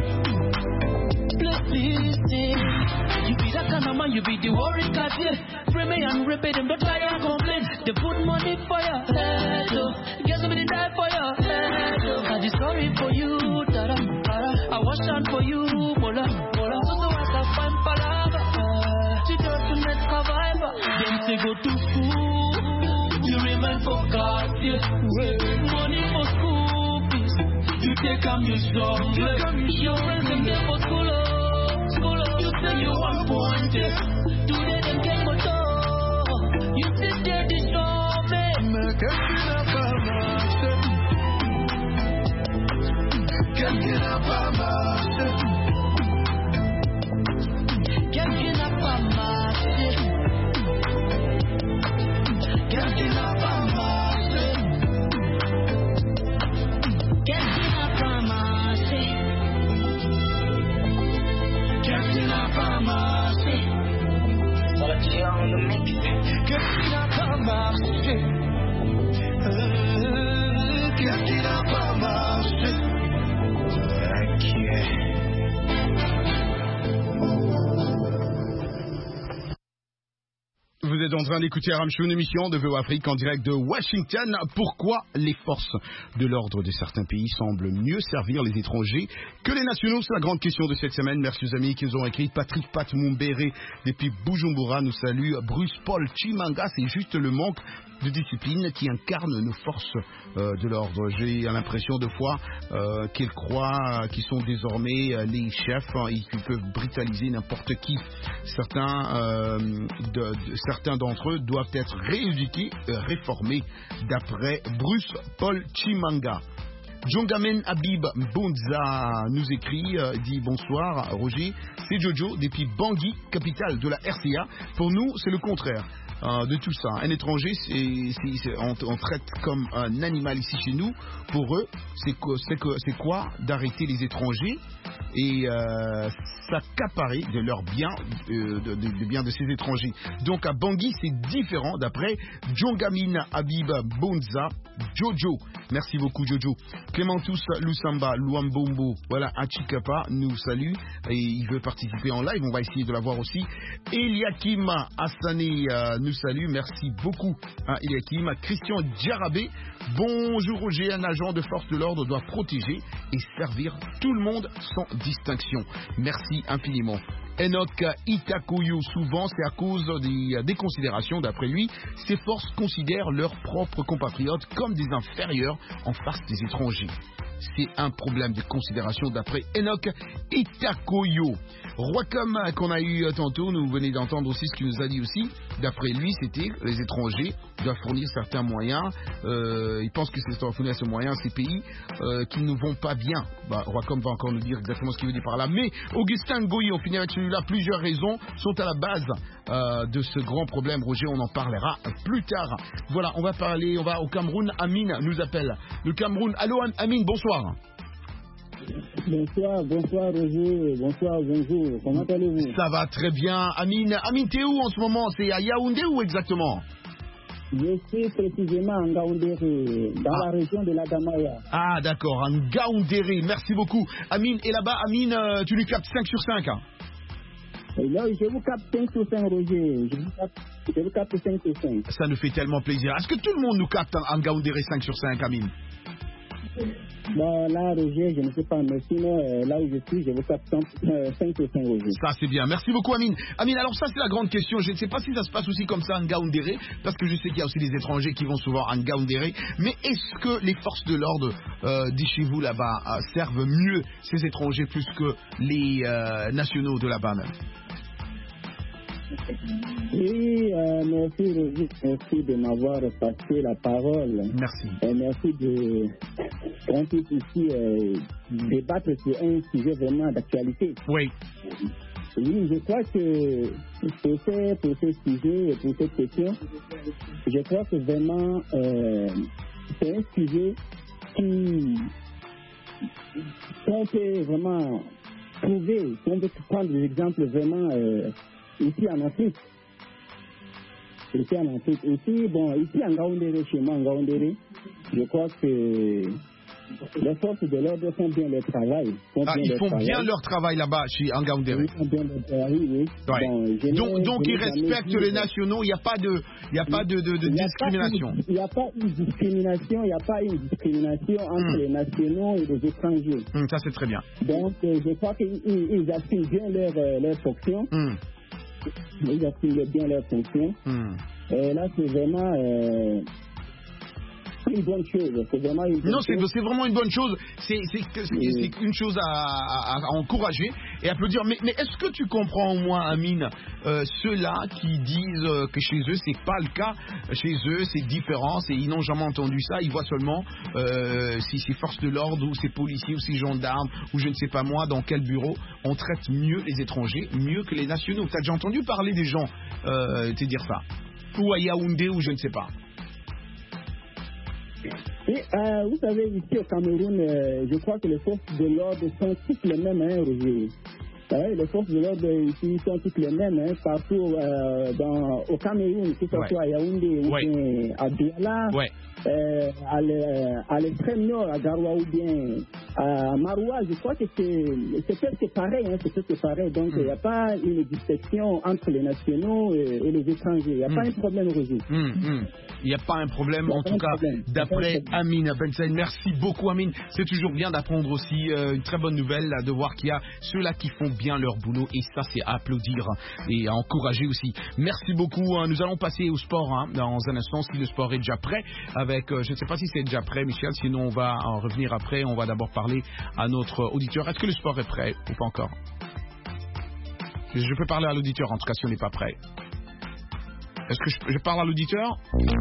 Listen, you be that kind of man, you be the worry cat, yeah. Frame me and rip it, them don't try and complain. They put money for your head, oh. Get somebody die for your head, oh. I just sorry for you, tada, tada. I wash out for you, mola, mola. So so I can find palava. Them say go to school, you remain for God, yeah. Money for school fees, you take a museum, your friends them there for school, school. You say you want pointed, today them get motor. You sit there disturb me. Qu'est-ce qui n'a pas marché? Qu'est-ce qui n'a pas marché? Qu'est-ce qui n'a pas marché? Qu'est-ce qui n'a pas marché? Qu'est-ce qui n'a pas marché? Qu'est-ce qui n'a pas marché? Qu'est-ce qui n'a pas marché? Vous êtes en train d'écouter Aram Show, une émission de V O Afrique en direct de Washington. Pourquoi les forces de l'ordre de certains pays semblent mieux servir les étrangers que les nationaux? C'est la grande question de cette semaine. Merci aux amis qui nous ont écrit. Patrick Pat Mumbere depuis Bujumbura nous salue. Bruce Paul Chimanga, c'est juste le manque de discipline qui incarne nos forces euh, de l'ordre. J'ai l'impression de fois euh, qu'ils croient qu'ils sont désormais euh, les chefs hein, et qu'ils peuvent brutaliser n'importe qui. Certains, euh, de, de, certains d'entre eux doivent être rééduqués, euh, réformés, d'après Bruce Paul Chimanga. Jongamen Habib Bonza nous écrit, euh, dit bonsoir Roger, c'est Jojo depuis Bangui, capitale de la R C A. Pour nous, c'est le contraire. Euh, de tout ça. Un étranger, c'est, c'est, c'est, on, on traite comme un animal ici chez nous. Pour eux, c'est quoi, c'est quoi, c'est quoi d'arrêter les étrangers et euh, s'accaparer de leurs biens, euh, de, de, de biens de ces étrangers. Donc à Bangui, c'est différent d'après Jongamin Habib Bonza Jojo. Merci beaucoup Jojo. Clémentus Lusamba Luambombo, voilà, Achikapa nous salue et il veut participer en live. On va essayer de l'avoir aussi. Eliakim Hassani euh, nous salue. Merci beaucoup hein, Eliakim. Christian Djarabé, bonjour Roger. Un agent de force de l'ordre doit protéger et servir tout le monde sans distinction. Merci infiniment. Enoch Itakoyo, souvent c'est à cause des, des considérations, d'après lui, ces forces considèrent leurs propres compatriotes comme des inférieurs en face des étrangers. C'est un problème de considération d'après Enoch Itakoyo. Roicom qu'on a eu tantôt, nous venez d'entendre aussi ce qu'il nous a dit aussi. D'après lui, c'était les étrangers doivent fournir certains moyens. Euh, il pense que c'est doivent fournir ce moyen à ces pays euh, qui ne vont pas bien. Bah, Roicom va encore nous dire exactement ce qu'il veut dire par là. Mais Augustin Goyi, on finit avec celui-là. Plusieurs raisons sont à la base euh, de ce grand problème. Roger, on en parlera plus tard. Voilà, on va parler, on va au Cameroun. Amine nous appelle. Le Cameroun. Allô Amine, bonsoir. Bonsoir, bonsoir Roger, bonsoir, bonjour. Comment allez-vous? Ça va très bien. Amine, Amine, t'es où en ce moment? C'est à Yaoundé ou exactement? Je suis précisément en Gaoundéré, dans ah. la région de la Gamaya. Ah d'accord, en Gaoundéré, merci beaucoup. Amine, et là-bas, Amine, euh, tu lui captes cinq sur cinq hein? Là, je vous capte cinq sur cinq, Roger. Je vous capte, je vous capte cinq sur cinq. Ça nous fait tellement plaisir. Est-ce que tout le monde nous capte en, en Gaoundéré cinq sur cinq, Amine? Bon, là, Roger, je ne sais pas, mais sinon, euh, là où je suis, je vous capte cinq sur cinq, Roger. Ça, c'est bien. Merci beaucoup, Amine. Amine, alors ça, c'est la grande question. Je ne sais pas si ça se passe aussi comme ça en Gaoundéré, parce que je sais qu'il y a aussi des étrangers qui vont souvent en Gaoundéré. Mais est-ce que les forces de l'ordre euh, dit chez vous là-bas euh, servent mieux ces étrangers plus que les euh, nationaux de là-bas même? Oui, euh, merci Roger, merci de m'avoir passé la parole. Merci. Et merci de qu'on puisse ici euh, débattre sur un sujet vraiment d'actualité. Oui. Oui, je crois que pour ce, pour ce sujet et pour cette question, je crois que vraiment euh, c'est un sujet qui qu'on peut vraiment trouver, qu'on peut prendre des exemples vraiment euh, ici en Afrique. Ici en Afrique. Ici, bon, ici en Gaoundéré, chez moi en Gaoundéré, je crois que les forces de l'ordre font bien leur travail. Font ah, bien ils leur font travail. bien leur travail là-bas, chez en Gaoundéré. Ils font bien leur travail, oui. Ouais. Bon, donc, donc ils respectent les nationaux, il n'y a pas de, y a pas de, de, de discrimination. Il n'y a pas une discrimination, il n'y a pas une discrimination entre mmh. les nationaux et les étrangers. Mmh, ça, c'est très bien. Donc, euh, je crois qu'ils ils assument bien leur, euh, leur fonction. Mmh. Ils assument bien leur fonction. Mmh. Et là, c'est vraiment... Euh, une bonne chose. C'est vraiment une bonne non, chose. c'est vraiment une bonne chose. C'est oui. une chose à, à, à encourager et applaudir. Mais, mais est-ce que tu comprends au moins, Amine, euh, ceux-là qui disent euh, que chez eux, c'est pas le cas. Chez eux, c'est différent. Ils n'ont jamais entendu ça. Ils voient seulement euh, si c'est forces de l'ordre ou c'est policiers ou c'est gendarmes ou je ne sais pas moi dans quel bureau on traite mieux les étrangers, mieux que les nationaux. Tu as déjà entendu parler des gens euh, te dire ça? Ou à Yaoundé ou je ne sais pas. Et, euh, vous savez, ici au Cameroun, euh, je crois que les forces de l'ordre sont toutes les mêmes, hein, Roger. Ouais, les forces de l'ordre ici sont toutes les mêmes, hein, partout euh, dans, au Cameroun, que ce ouais. soit à Yaoundé ou ouais. bien à Douala, ouais. euh, à l'extrême nord, à Garoua ou bien à Maroua. Je crois que c'est presque pareil, hein, c'est presque pareil. Donc il mm. n'y a pas une distinction entre les nationaux et, et les étrangers. Il n'y a mm. pas un problème, Roger. Il mm, n'y a pas un problème, en tout cas, d'après Amine Bensaïd. Merci beaucoup, Amine. C'est toujours bien d'apprendre aussi euh, une très bonne nouvelle, là, de voir qu'il y a ceux-là qui font bien leur boulot et ça c'est à applaudir et à encourager aussi. Merci beaucoup. Hein. Nous allons passer au sport hein, dans un instant si le sport est déjà prêt avec, euh, je ne sais pas si c'est déjà prêt Michel, sinon on va en revenir après. On va d'abord parler à notre auditeur. Est-ce que le sport est prêt ou pas encore? Je peux parler à l'auditeur en tout cas si on n'est pas prêt. Est-ce que je, je parle à l'auditeur?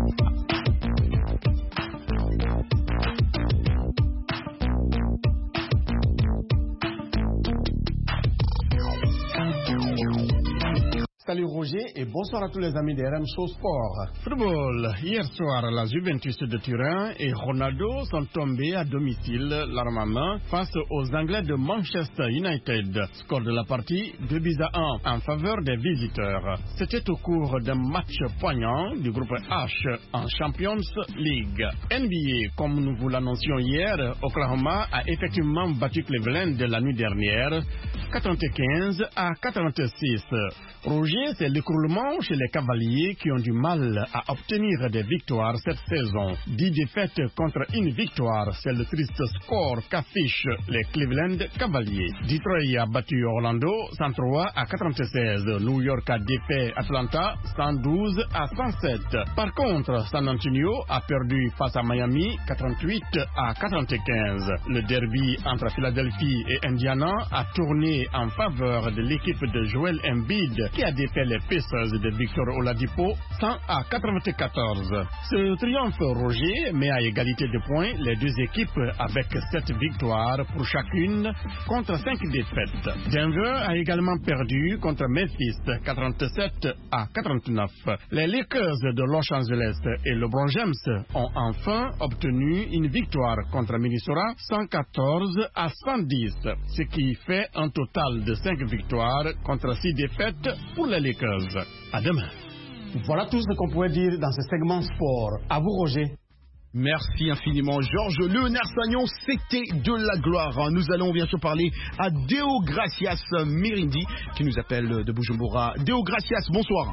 Salut Roger et bonsoir à tous les amis des R M Show Sport. Football. Hier soir, la Juventus de Turin et Ronaldo sont tombés à domicile, l'arme à main, face aux Anglais de Manchester United. Score de la partie, deux buts à un en faveur des visiteurs. C'était au cours d'un match poignant du groupe H en Champions League. N B A, comme nous vous l'annoncions hier, Oklahoma a effectivement battu Cleveland la nuit dernière, quatre-vingt-quinze à quatre-vingt-six. Roger, c'est l'écroulement chez les Cavaliers qui ont du mal à obtenir des victoires cette saison. Dix défaites contre une victoire, c'est le triste score qu'affichent les Cleveland Cavaliers. Detroit a battu Orlando cent trois à quatre-vingt-seize. New York a défait Atlanta cent douze à cent sept. Par contre, San Antonio a perdu face à Miami quatre-vingt-huit à quatre-vingt-quinze. Le derby entre Philadelphie et Indiana a tourné en faveur de l'équipe de Joel Embiid qui a défait défait les Pacers de Victor Oladipo cent à quatre-vingt-quatorze. Ce triomphe, Roger, met à égalité de points les deux équipes avec sept victoires pour chacune contre cinq défaites. Denver a également perdu contre Memphis quatre-vingt-sept à quarante-neuf. Les Lakers de Los Angeles et LeBron James ont enfin obtenu une victoire contre Minnesota cent quatorze à cent dix, ce qui fait un total de cinq victoires contre six défaites pour les Lakers. À demain. Voilà tout ce qu'on pouvait dire dans ce segment sport. À vous, Roger. Merci infiniment, Georges. Léonard Sagnon, c'était de la gloire. Nous allons bien sûr parler à Deo Gracias Mirindi, qui nous appelle de Bujumbura. Deo Gracias, bonsoir.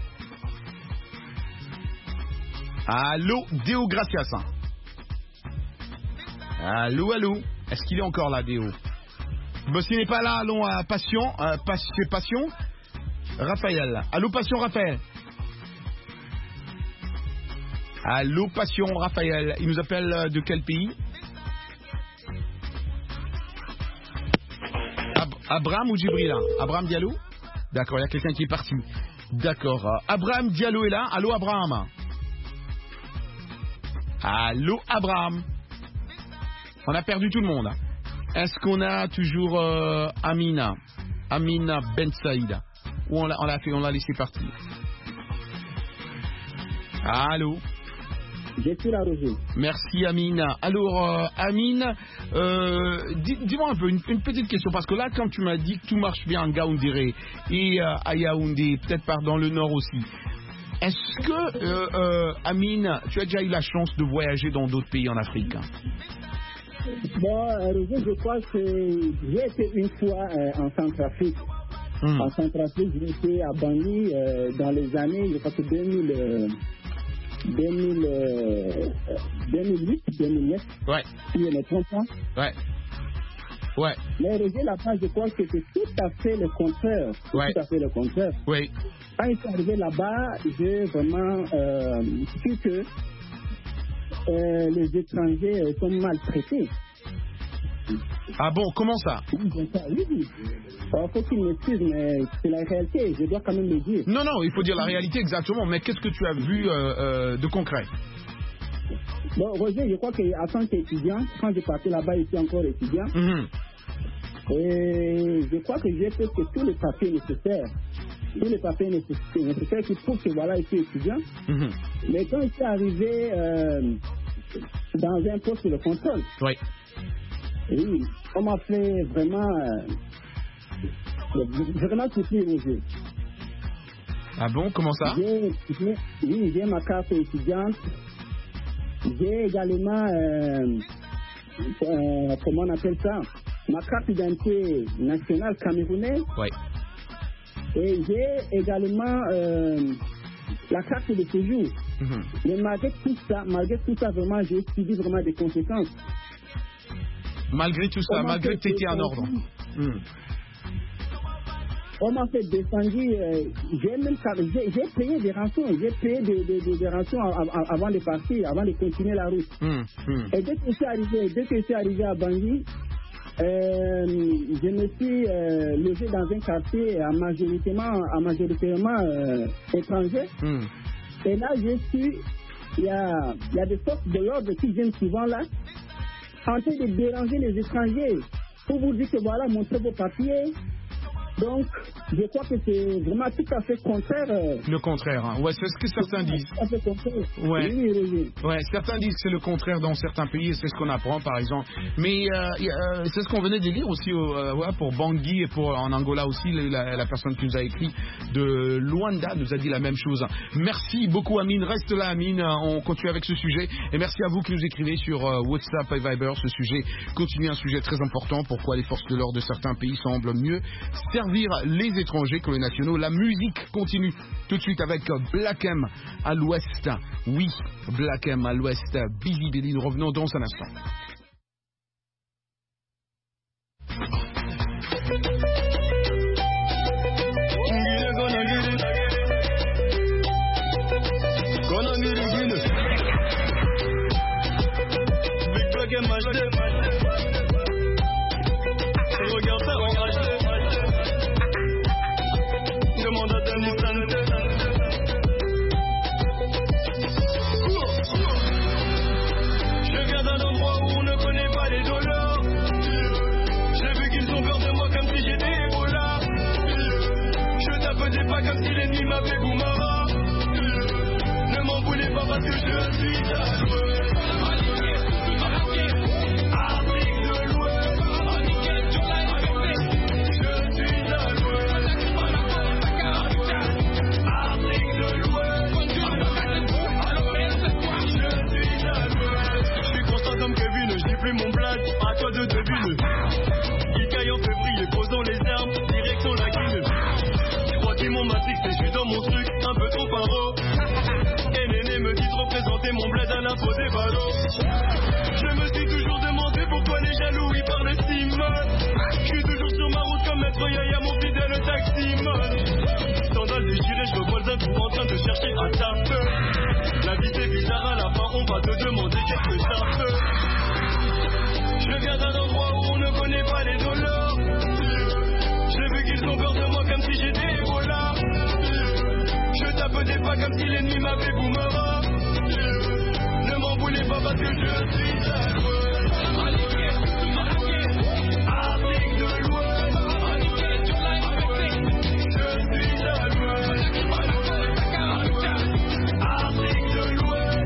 Allô, Deo Gracias. Allô, allô. Est-ce qu'il est encore là, Deo? Bon, s'il n'est pas là, allons à Passion. Euh, Passion, Passion. Raphaël. Allô, Passion, Raphaël. Allô, Passion, Raphaël. Il nous appelle de quel pays? Ab Abraham ou Djibril? Abraham Diallo? D'accord, il y a quelqu'un qui est parti. D'accord. Abraham Diallo est là. Allô, Abraham. Allô, Abraham. On a perdu tout le monde. Est-ce qu'on a toujours euh, Amina Amina Ben Saïd? Ou on l'a fait, on l'a laissé partir? Allô? Je suis là, Roger. Merci, Amine. Alors, euh, Amine, euh, dis-moi un peu, une, une petite question, parce que là, quand tu m'as dit que tout marche bien en Gaoundéré et euh, à Yaoundé, peut-être par dans le nord aussi, est-ce que, euh, euh, Amine, tu as déjà eu la chance de voyager dans d'autres pays en Afrique? Bon, Roger, je crois que j'ai été une fois euh, en Centrafrique. Mmh. En Centrafrique, j'ai été à Bangui euh, dans les années, je crois que deux mille, euh, deux mille, euh, deux mille huit, deux mille neuf. Ouais. Si je ne me trompe pas. Ouais. Ouais. Mais Roger, là-bas, je crois que c'est tout à fait le contraire. Ouais. Tout à fait le contraire. Oui. Quand je suis arrivé là-bas, j'ai vraiment euh, su que euh, les étrangers sont maltraités. Ah bon, comment ça? Oui, oui. Il faut qu'ils m'excusent, mais c'est la réalité, je dois quand même le dire. Non, non, il faut dire la réalité exactement, mais qu'est-ce que tu as vu euh, euh, de concret? Bon, Roger, je crois qu'en tant qu'étudiant, quand j'ai parti là-bas, je suis encore étudiant, mm-hmm. et je crois que j'ai presque tous les papiers nécessaires. Tous les papiers nécessaires, nécessaires qui prouvent que voilà, je suis étudiant. Mm-hmm. Mais quand je suis arrivé euh, dans un poste de contrôle, oui. Oui, on m'a fait vraiment, euh, vraiment souffrir au jeu. Ah bon, comment ça? Oui, j'ai ma carte étudiante. J'ai également, euh, euh, comment on appelle ça, ma carte d'identité nationale camerounaise. Oui. Et j'ai également euh, la carte de séjour. Mm-hmm. Mais malgré tout ça, malgré tout ça, vraiment, j'ai subi vraiment des conséquences. Malgré tout ça, malgré que tu étais en ordre. Mmh. On m'a fait descendre, euh, j'ai même j'ai payé des rançons, j'ai payé des, des, des, des rançons avant de partir, avant de continuer la route. Mmh. Mmh. Et dès que je suis arrivé, dès que je suis arrivé à Bangui, euh, je me suis euh, logé dans un quartier à majoritairement, à majoritairement euh, étranger. Mmh. Et là, je suis, il y a, y a des forces de l'ordre qui viennent souvent là, en train de déranger les étrangers pour vous dire que voilà, montrez vos papiers. Donc, je crois que c'est vraiment tout à fait contraire. Le contraire, hein. Ouais, c'est ce que certains disent. Tout à fait contraire. Ouais. Oui, oui, oui. Ouais, certains disent que c'est le contraire dans certains pays, et c'est ce qu'on apprend, par exemple. Mais euh, euh, c'est ce qu'on venait de dire aussi euh, ouais, pour Bangui et pour en Angola aussi, la, la personne qui nous a écrit de Luanda nous a dit la même chose. Merci beaucoup, Amine. Reste là, Amine. On continue avec ce sujet. Et merci à vous qui nous écrivez sur euh, WhatsApp et Viber. Ce sujet continue, un sujet très important. Pourquoi les forces de l'ordre de certains pays semblent mieux servir les étrangers que les nationaux. La musique continue tout de suite avec Black M à l'ouest. Oui, Black M à l'ouest. Busy Billy, nous revenons dans un instant. Demande à Danny parce que je suis à l'ouest. Afrique de l'Ouest. Je suis à l'ouest. Afrique de l'Ouest. Je suis à l'ouest. Je suis constant comme Kevin, je dis plus mon blague, à toi de deviner. Il caille en février, posons les armes, direction la Guinée. Crois qu'ils m'ont matrixé, je suis dans mon truc, un peu trop paro. Et Néné me dit de représenter mon bled à l'info des ballots. Je me suis toujours demandé pourquoi les jaloux ils parlent si mal. Je suis toujours sur ma route comme maître Yaya, mon fidèle taximan. Sandales déchirées, je revole d'un coup en train de chercher à taper. La vie c'est bizarre, à la fin on va te demander qu'est-ce que ça fait. Je viens d'un endroit où on ne connaît pas les dollars. J'ai vu qu'ils ont peur de moi comme si j'étais Ebola. Je tape des pas comme si l'ennemi m'avait boumera. Ne m'en voulez pas parce que je suis à l'ouest. Afrique de l'Ouest. Je suis à l'ouest. Afrique de l'Ouest.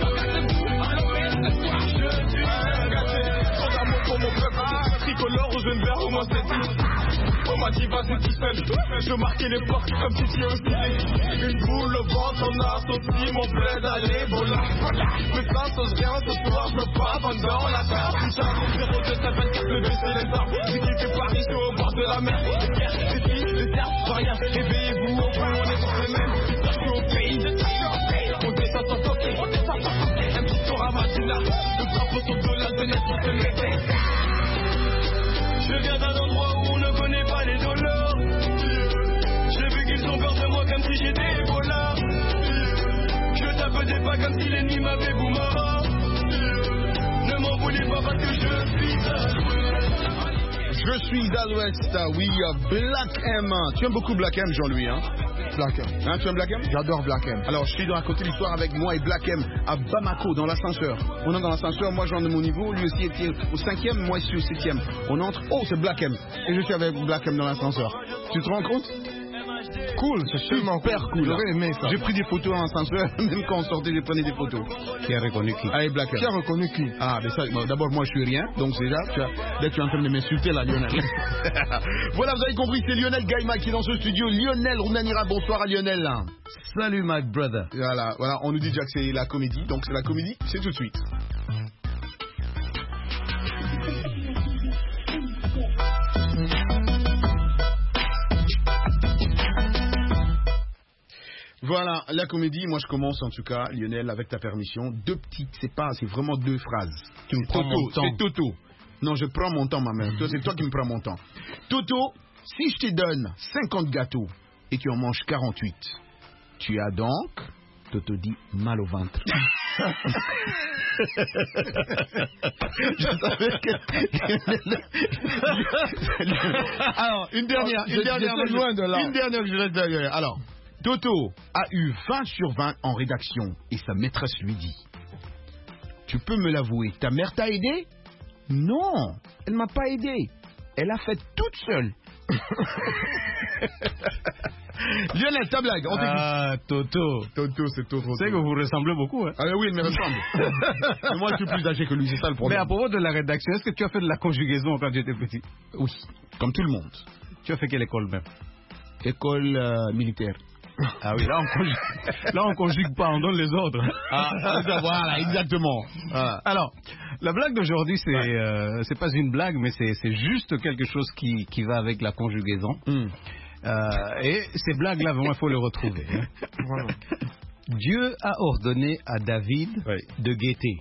Je suis à l'ouest. Trop d'amour pour mon peuple tricolore aux jeunes verts au moins c'est tout. On m'a dit vas-y tout seul. Je marquais les portes comme si tu oscillais. Une boule au ventre, on a associé mon bled à l'Ebola. Mais ça sauce rien ce soir, je me bats dans la terre. zéro deux sept vingt-quatre, le baisser les arbres. J'ai quitté Paris, je suis au bord de la mer. Les pierres, les filles, les herbes, pas rien. Réveillez-vous, au fond, on est tous les mêmes. Je suis au pays, on descend sans toquer. Un petit tour à Matina. Le drapeau sur le dos, la jeunesse, on se met. Je viens d'un endroit où on ne connaît pas les dollars. J'ai vu qu'ils ont peur de moi comme si j'étais Ebola. Je tape des pas comme si l'ennemi m'avait boumara. Ne m'en voulez pas parce que je suis à l'ouest. Je suis à l'ouest, oui, Black M. Tu aimes beaucoup Black M, Jean-Louis, hein? Black M. Hein, tu aimes Black M? J'adore Black M. Alors, je suis dans la côté de l'histoire avec moi et Black M à Bamako, dans l'ascenseur. On est dans l'ascenseur, moi j'en ai mon niveau, lui aussi était au cinquième, moi je suis au septième. On entre, oh c'est Black M. Et je suis avec Black M dans l'ascenseur. Tu te rends compte? Cool, c'est tellement super cool. J'aurais aimé ça. J'ai pris des photos en ascenseur, même quand on sortait, j'ai pris des photos. Qui a reconnu qui? Allez, Black M. Qui a reconnu qui? Ah, mais ça, bon, d'abord, moi, je suis rien, donc c'est là, tu as, dès que tu es en train de m'insulter, là, Lionel. Voilà, vous avez compris, c'est Lionel Gaïma qui est dans ce studio. Lionel Rounanira, bonsoir à Lionel. Salut, my brother. Voilà, voilà, on nous dit déjà que c'est la comédie, donc c'est la comédie, c'est tout de suite. Voilà, la comédie, moi je commence en tout cas, Lionel, avec ta permission. Deux petites, c'est pas, c'est vraiment deux phrases. Tu me prends mon temps. C'est Toto. Non, je prends mon temps, ma mère. Toi, c'est toi qui me prends mon temps. Toto, si je te donne cinquante gâteaux et tu en manges quarante-huit, tu as donc, Toto dit, mal au ventre. Je savais que... Alors, une dernière, une dernière, loin de là. Une dernière que je vais te dire. Alors, Toto a eu vingt sur vingt en rédaction et sa maîtresse lui dit: tu peux me l'avouer, ta mère t'a aidé? Non, elle m'a pas aidé. Elle a fait toute seule. Lionel, ta blague, on t'écoute. Ah, Toto. Toto, c'est Toto. Tu sais que vous ressemblez beaucoup, hein? Ah oui, il me ressemble. Mais moi, je suis plus âgé que lui, c'est ça le problème. Mais à propos de la rédaction, est-ce que tu as fait de la conjugaison quand tu étais petit? Oui, comme tout le monde. Tu as fait quelle école même? École euh, militaire. Ah oui, là on conjugue, là on conjugue pas, on donne les ordres. Ah, voilà, exactement. Ah. Alors, la blague d'aujourd'hui, c'est ouais. euh, c'est pas une blague, mais c'est c'est juste quelque chose qui qui va avec la conjugaison. Mm. Euh, et ces blagues-là, vraiment, il faut les retrouver. Hein. Voilà. Dieu a ordonné à David oui. de guetter.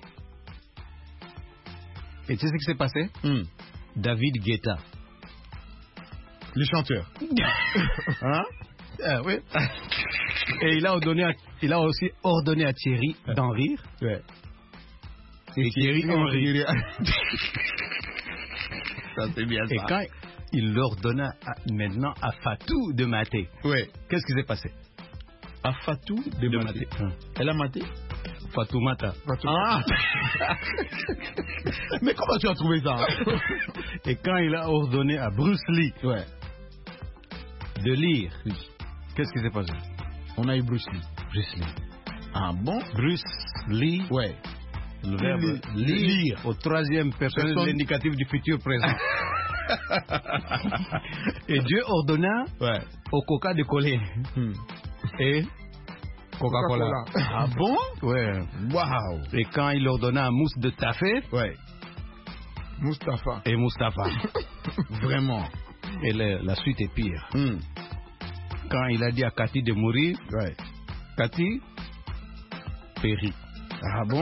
Et tu sais ce qui s'est passé? Mm. David guetta. Les chanteurs. Hein? Ah, oui. Et il a, ordonné à, il a aussi ordonné à Thierry d'en rire. Ouais. Et, Et Thierry, Thierry en rit. Ça, c'est bien ça. Et quand il ordonna à, maintenant à Fatou de mater, ouais. Qu'est-ce qui s'est passé? À Fatou de, de mater. mater. Elle a maté? Fatou Mata. Fatou. Ah. Mais comment tu as trouvé ça? Et quand il a ordonné à Bruce Lee ouais. de lire, oui. Qu'est-ce qui s'est passé? On a eu Bruce Lee. Bruce Lee. Ah bon? Bruce Lee. Ouais. Le verbe lire, lire au troisième personne de l'indicatif du futur présent. Et Dieu ordonna ouais. au coca de coller. Hmm. Et Coca-Cola. Coca-Cola. Ah bon? Ouais. Waouh. Et quand il ordonna à Mousse de taffer. Ouais. Mustapha. Et Mustapha. Vraiment. Et le, la suite est pire. Hmm. Quand il a dit à Cathy de mourir. Ouais. Cathy périt. Ah bon?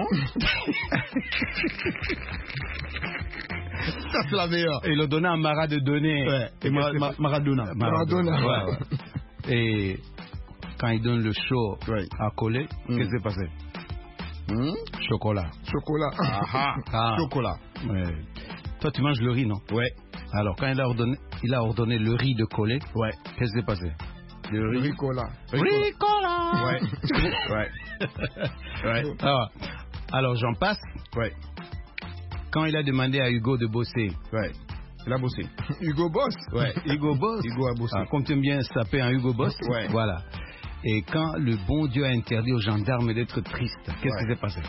Ça c'est la meilleure. Et il a donné à Mara de donner. Ouais. Et Ma, Ma, Maradona. Maradona. Maradona. Ouais, ouais. Et quand il donne le show ouais. à coller, mm. qu'est-ce qui s'est passé? mm. Chocolat. Chocolat. Ah, ah. Chocolat. Ouais. Toi tu manges le riz, non? Ouais. Alors quand il a ordonné, il a ordonné le riz de coller, ouais. Qu'est-ce qui s'est passé? Le riz. Ricola. Ricola. Ouais. ouais. ouais. Alors, alors j'en passe. Ouais. Quand il a demandé à Hugo de bosser. Ouais. Il a bossé. Hugo bosse. Ouais. Hugo bosse. Hugo a bossé. Ah, comme tu aimes bien saper un Hugo bosse. Ouais. Voilà. Et quand le bon Dieu a interdit aux gendarmes d'être tristes, qu'est-ce ouais. qui s'est passé?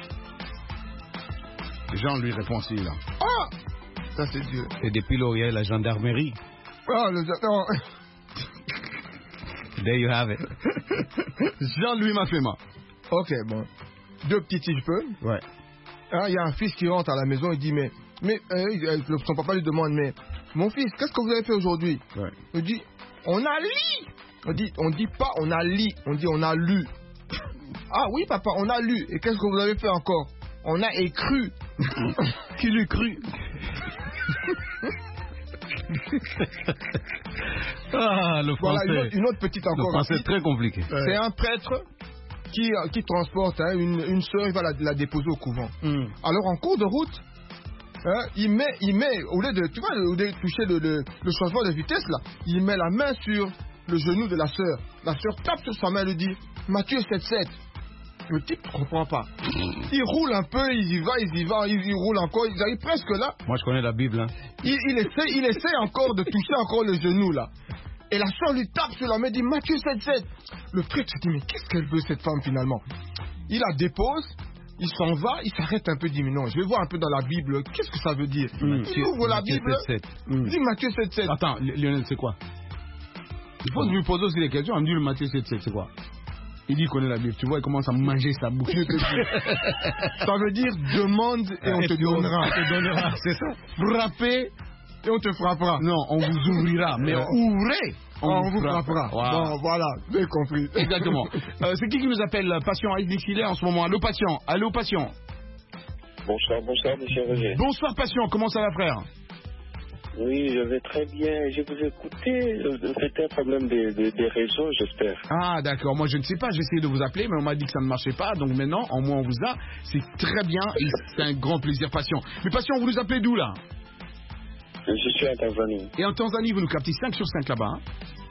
Jean lui répond aussi là. Ah, ça c'est Dieu. Et depuis là, il y a la gendarmerie. Ah, le gendarme. There you have it. Jean-Louis Mafema. Ok, bon. Deux petits si je peux. Ouais. Il y a un fils qui rentre à la maison, il dit, mais, mais euh, son papa lui demande, mais, mon fils, qu'est-ce que vous avez fait aujourd'hui? Ouais. Il dit, on a lu. On dit, on dit pas on a lu, on dit on a lu. Ah oui, papa, on a lu. Et qu'est-ce que vous avez fait encore? On a écru. Qui l'eût cru? Ah, le français. Voilà, une autre, une autre petite encore. Le français est très compliqué. Ouais. C'est un prêtre qui, qui transporte hein, une, une soeur, il va la, la déposer au couvent. Mm. Alors, en cours de route, hein, il met, il met, au lieu de, tu vois, au lieu de toucher le, le, le changement de vitesse, là, il met la main sur le genou de la soeur. La soeur tape sur sa main et lui dit, Matthieu sept sept. Le type ne comprend pas. Il roule un peu, il y va, il y va, il, il roule encore, il arrive presque là. Moi, je connais la Bible. Hein. Il, il, essaie, il essaie encore de toucher encore le genou là. Et la soeur lui tape sur la main et dit Matthieu sept sept. Le prêtre se dit mais qu'est-ce qu'elle veut cette femme finalement? Il la dépose, il s'en va, il s'arrête un peu, il dit mais non, je vais voir un peu dans la Bible, qu'est-ce que ça veut dire? mmh. Il ouvre la Bible, sept sept. Mmh. Il dit Matthieu sept sept. Attends, Lionel, c'est quoi? Il faut lui poser aussi des questions, on me dit le Matthieu sept sept, c'est quoi? Il dit qu'il connaît la Bible, tu vois, il commence à manger sa bouche. Ça veut dire demande et on te donnera. On te donnera, c'est ça. Frapper et on te frappera. Non, on vous ouvrira, mais ouvrez, on, on vous frappera. frappera. Wow. Bon, voilà, j'ai compris. Exactement. euh, c'est qui qui nous appelle? Patient à Ix-X-Il en ce moment. Allô, patient. Allô, patient. Bonsoir, bonsoir, monsieur Roger. Bonsoir, patient. Comment ça va, frère? Oui, je vais très bien. Je vous écoutais. C'était un problème des, des, des réseaux, j'espère. Ah, d'accord. Moi, je ne sais pas. J'ai essayé de vous appeler, mais on m'a dit que ça ne marchait pas. Donc maintenant, en moins, on vous a. C'est très bien et c'est un grand plaisir, patient. Mais patient, vous nous appelez d'où, là? Je suis en Tanzanie. Et en Tanzanie, vous nous captez cinq sur cinq là-bas, hein?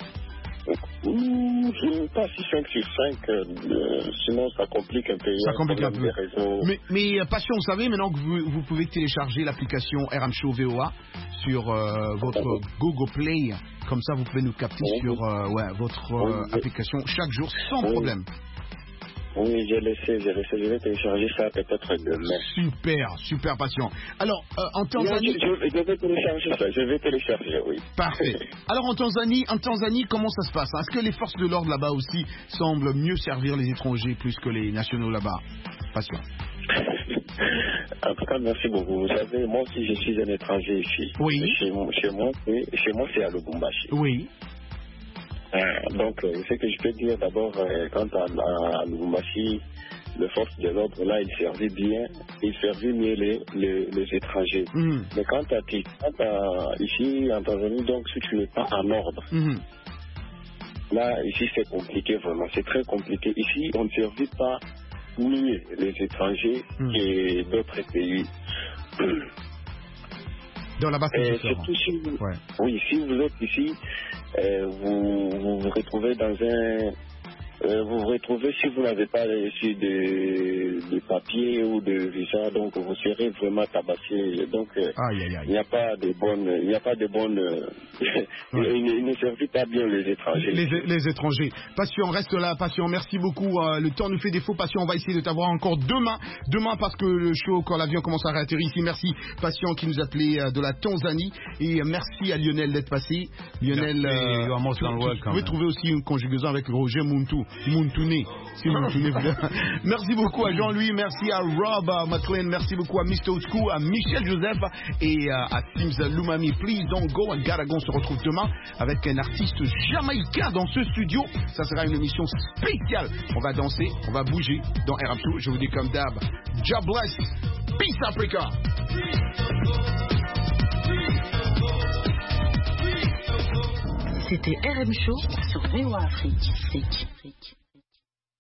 Mmh, pas si cinq sur cinq, euh, sinon ça complique un peu. Ça complique un peu. Mais, mais patient, vous savez maintenant que vous, vous pouvez télécharger l'application R M Show V O A sur euh, votre Google Play. Comme ça, vous pouvez nous capter oui. sur euh, ouais, votre euh, oui. application chaque jour sans oui. problème. Oui, j'ai laissé, j'ai laissé, je vais télécharger ça peut-être demain. Super, super patient. Alors, euh, en Tanzanie... Je, je, je vais télécharger ça, je vais télécharger, oui. Parfait. Alors, en Tanzanie, en Tanzanie, comment ça se passe? Est-ce que les forces de l'ordre là-bas aussi semblent mieux servir les étrangers plus que les nationaux là-bas? Patient. En tout cas, merci beaucoup. Vous savez, moi aussi, je suis un étranger ici. Oui. Chez, chez moi, chez moi, c'est à Lubumbashi. Oui. Euh, donc, euh, ce que je peux dire d'abord, euh, quant à, à, à Lubumbashi, les forces de l'ordre, là, ils servaient bien, ils servaient mieux les, les, les étrangers. Mm. Mais quant à, quant à ici, en Tanzanie, donc, si tu n'es pas en ordre, mm. là, ici, c'est compliqué, vraiment, c'est très compliqué. Ici, on ne servit pas mieux les étrangers mm. que d'autres pays. Dans la base euh, surtout si vous, ouais. Oui, si vous êtes ici, euh, vous, vous vous retrouvez dans un euh, vous vous retrouvez, si vous n'avez pas reçu de, de papier ou de visa, donc vous serez vraiment tabassé. Donc euh, aïe, aïe, aïe. il n'y a pas de bonnes, il n'y a pas de bonnes, euh, ouais. il, il ne servit pas bien les étrangers. Les, les étrangers. Patient, reste là, Patient. Merci beaucoup. Euh, le temps nous fait défaut, Patient. On va essayer de t'avoir encore demain, demain parce que le show, quand l'avion commence à réatterrir ici. Merci, Patient, qui nous appelait euh, de la Tanzanie, et euh, merci à Lionel d'être passé. Lionel, euh, tu, tu, tu pouvez trouver aussi une conjugaison avec Roger Muntu, Muntune. Si Muntune merci beaucoup à Jean-Louis, merci à Rob uh, McLean, merci beaucoup à mister Ouskou, à Michel Joseph et uh, à Sims Lumami. Please don't go, and gotta go. On se retrouve demain avec un artiste jamaïcain dans ce studio. Ça sera une émission spéciale. On va danser, on va bouger dans R M Show. Je vous dis comme d'hab, God bless, peace Africa. C'était R M Show sur V O A Afrique.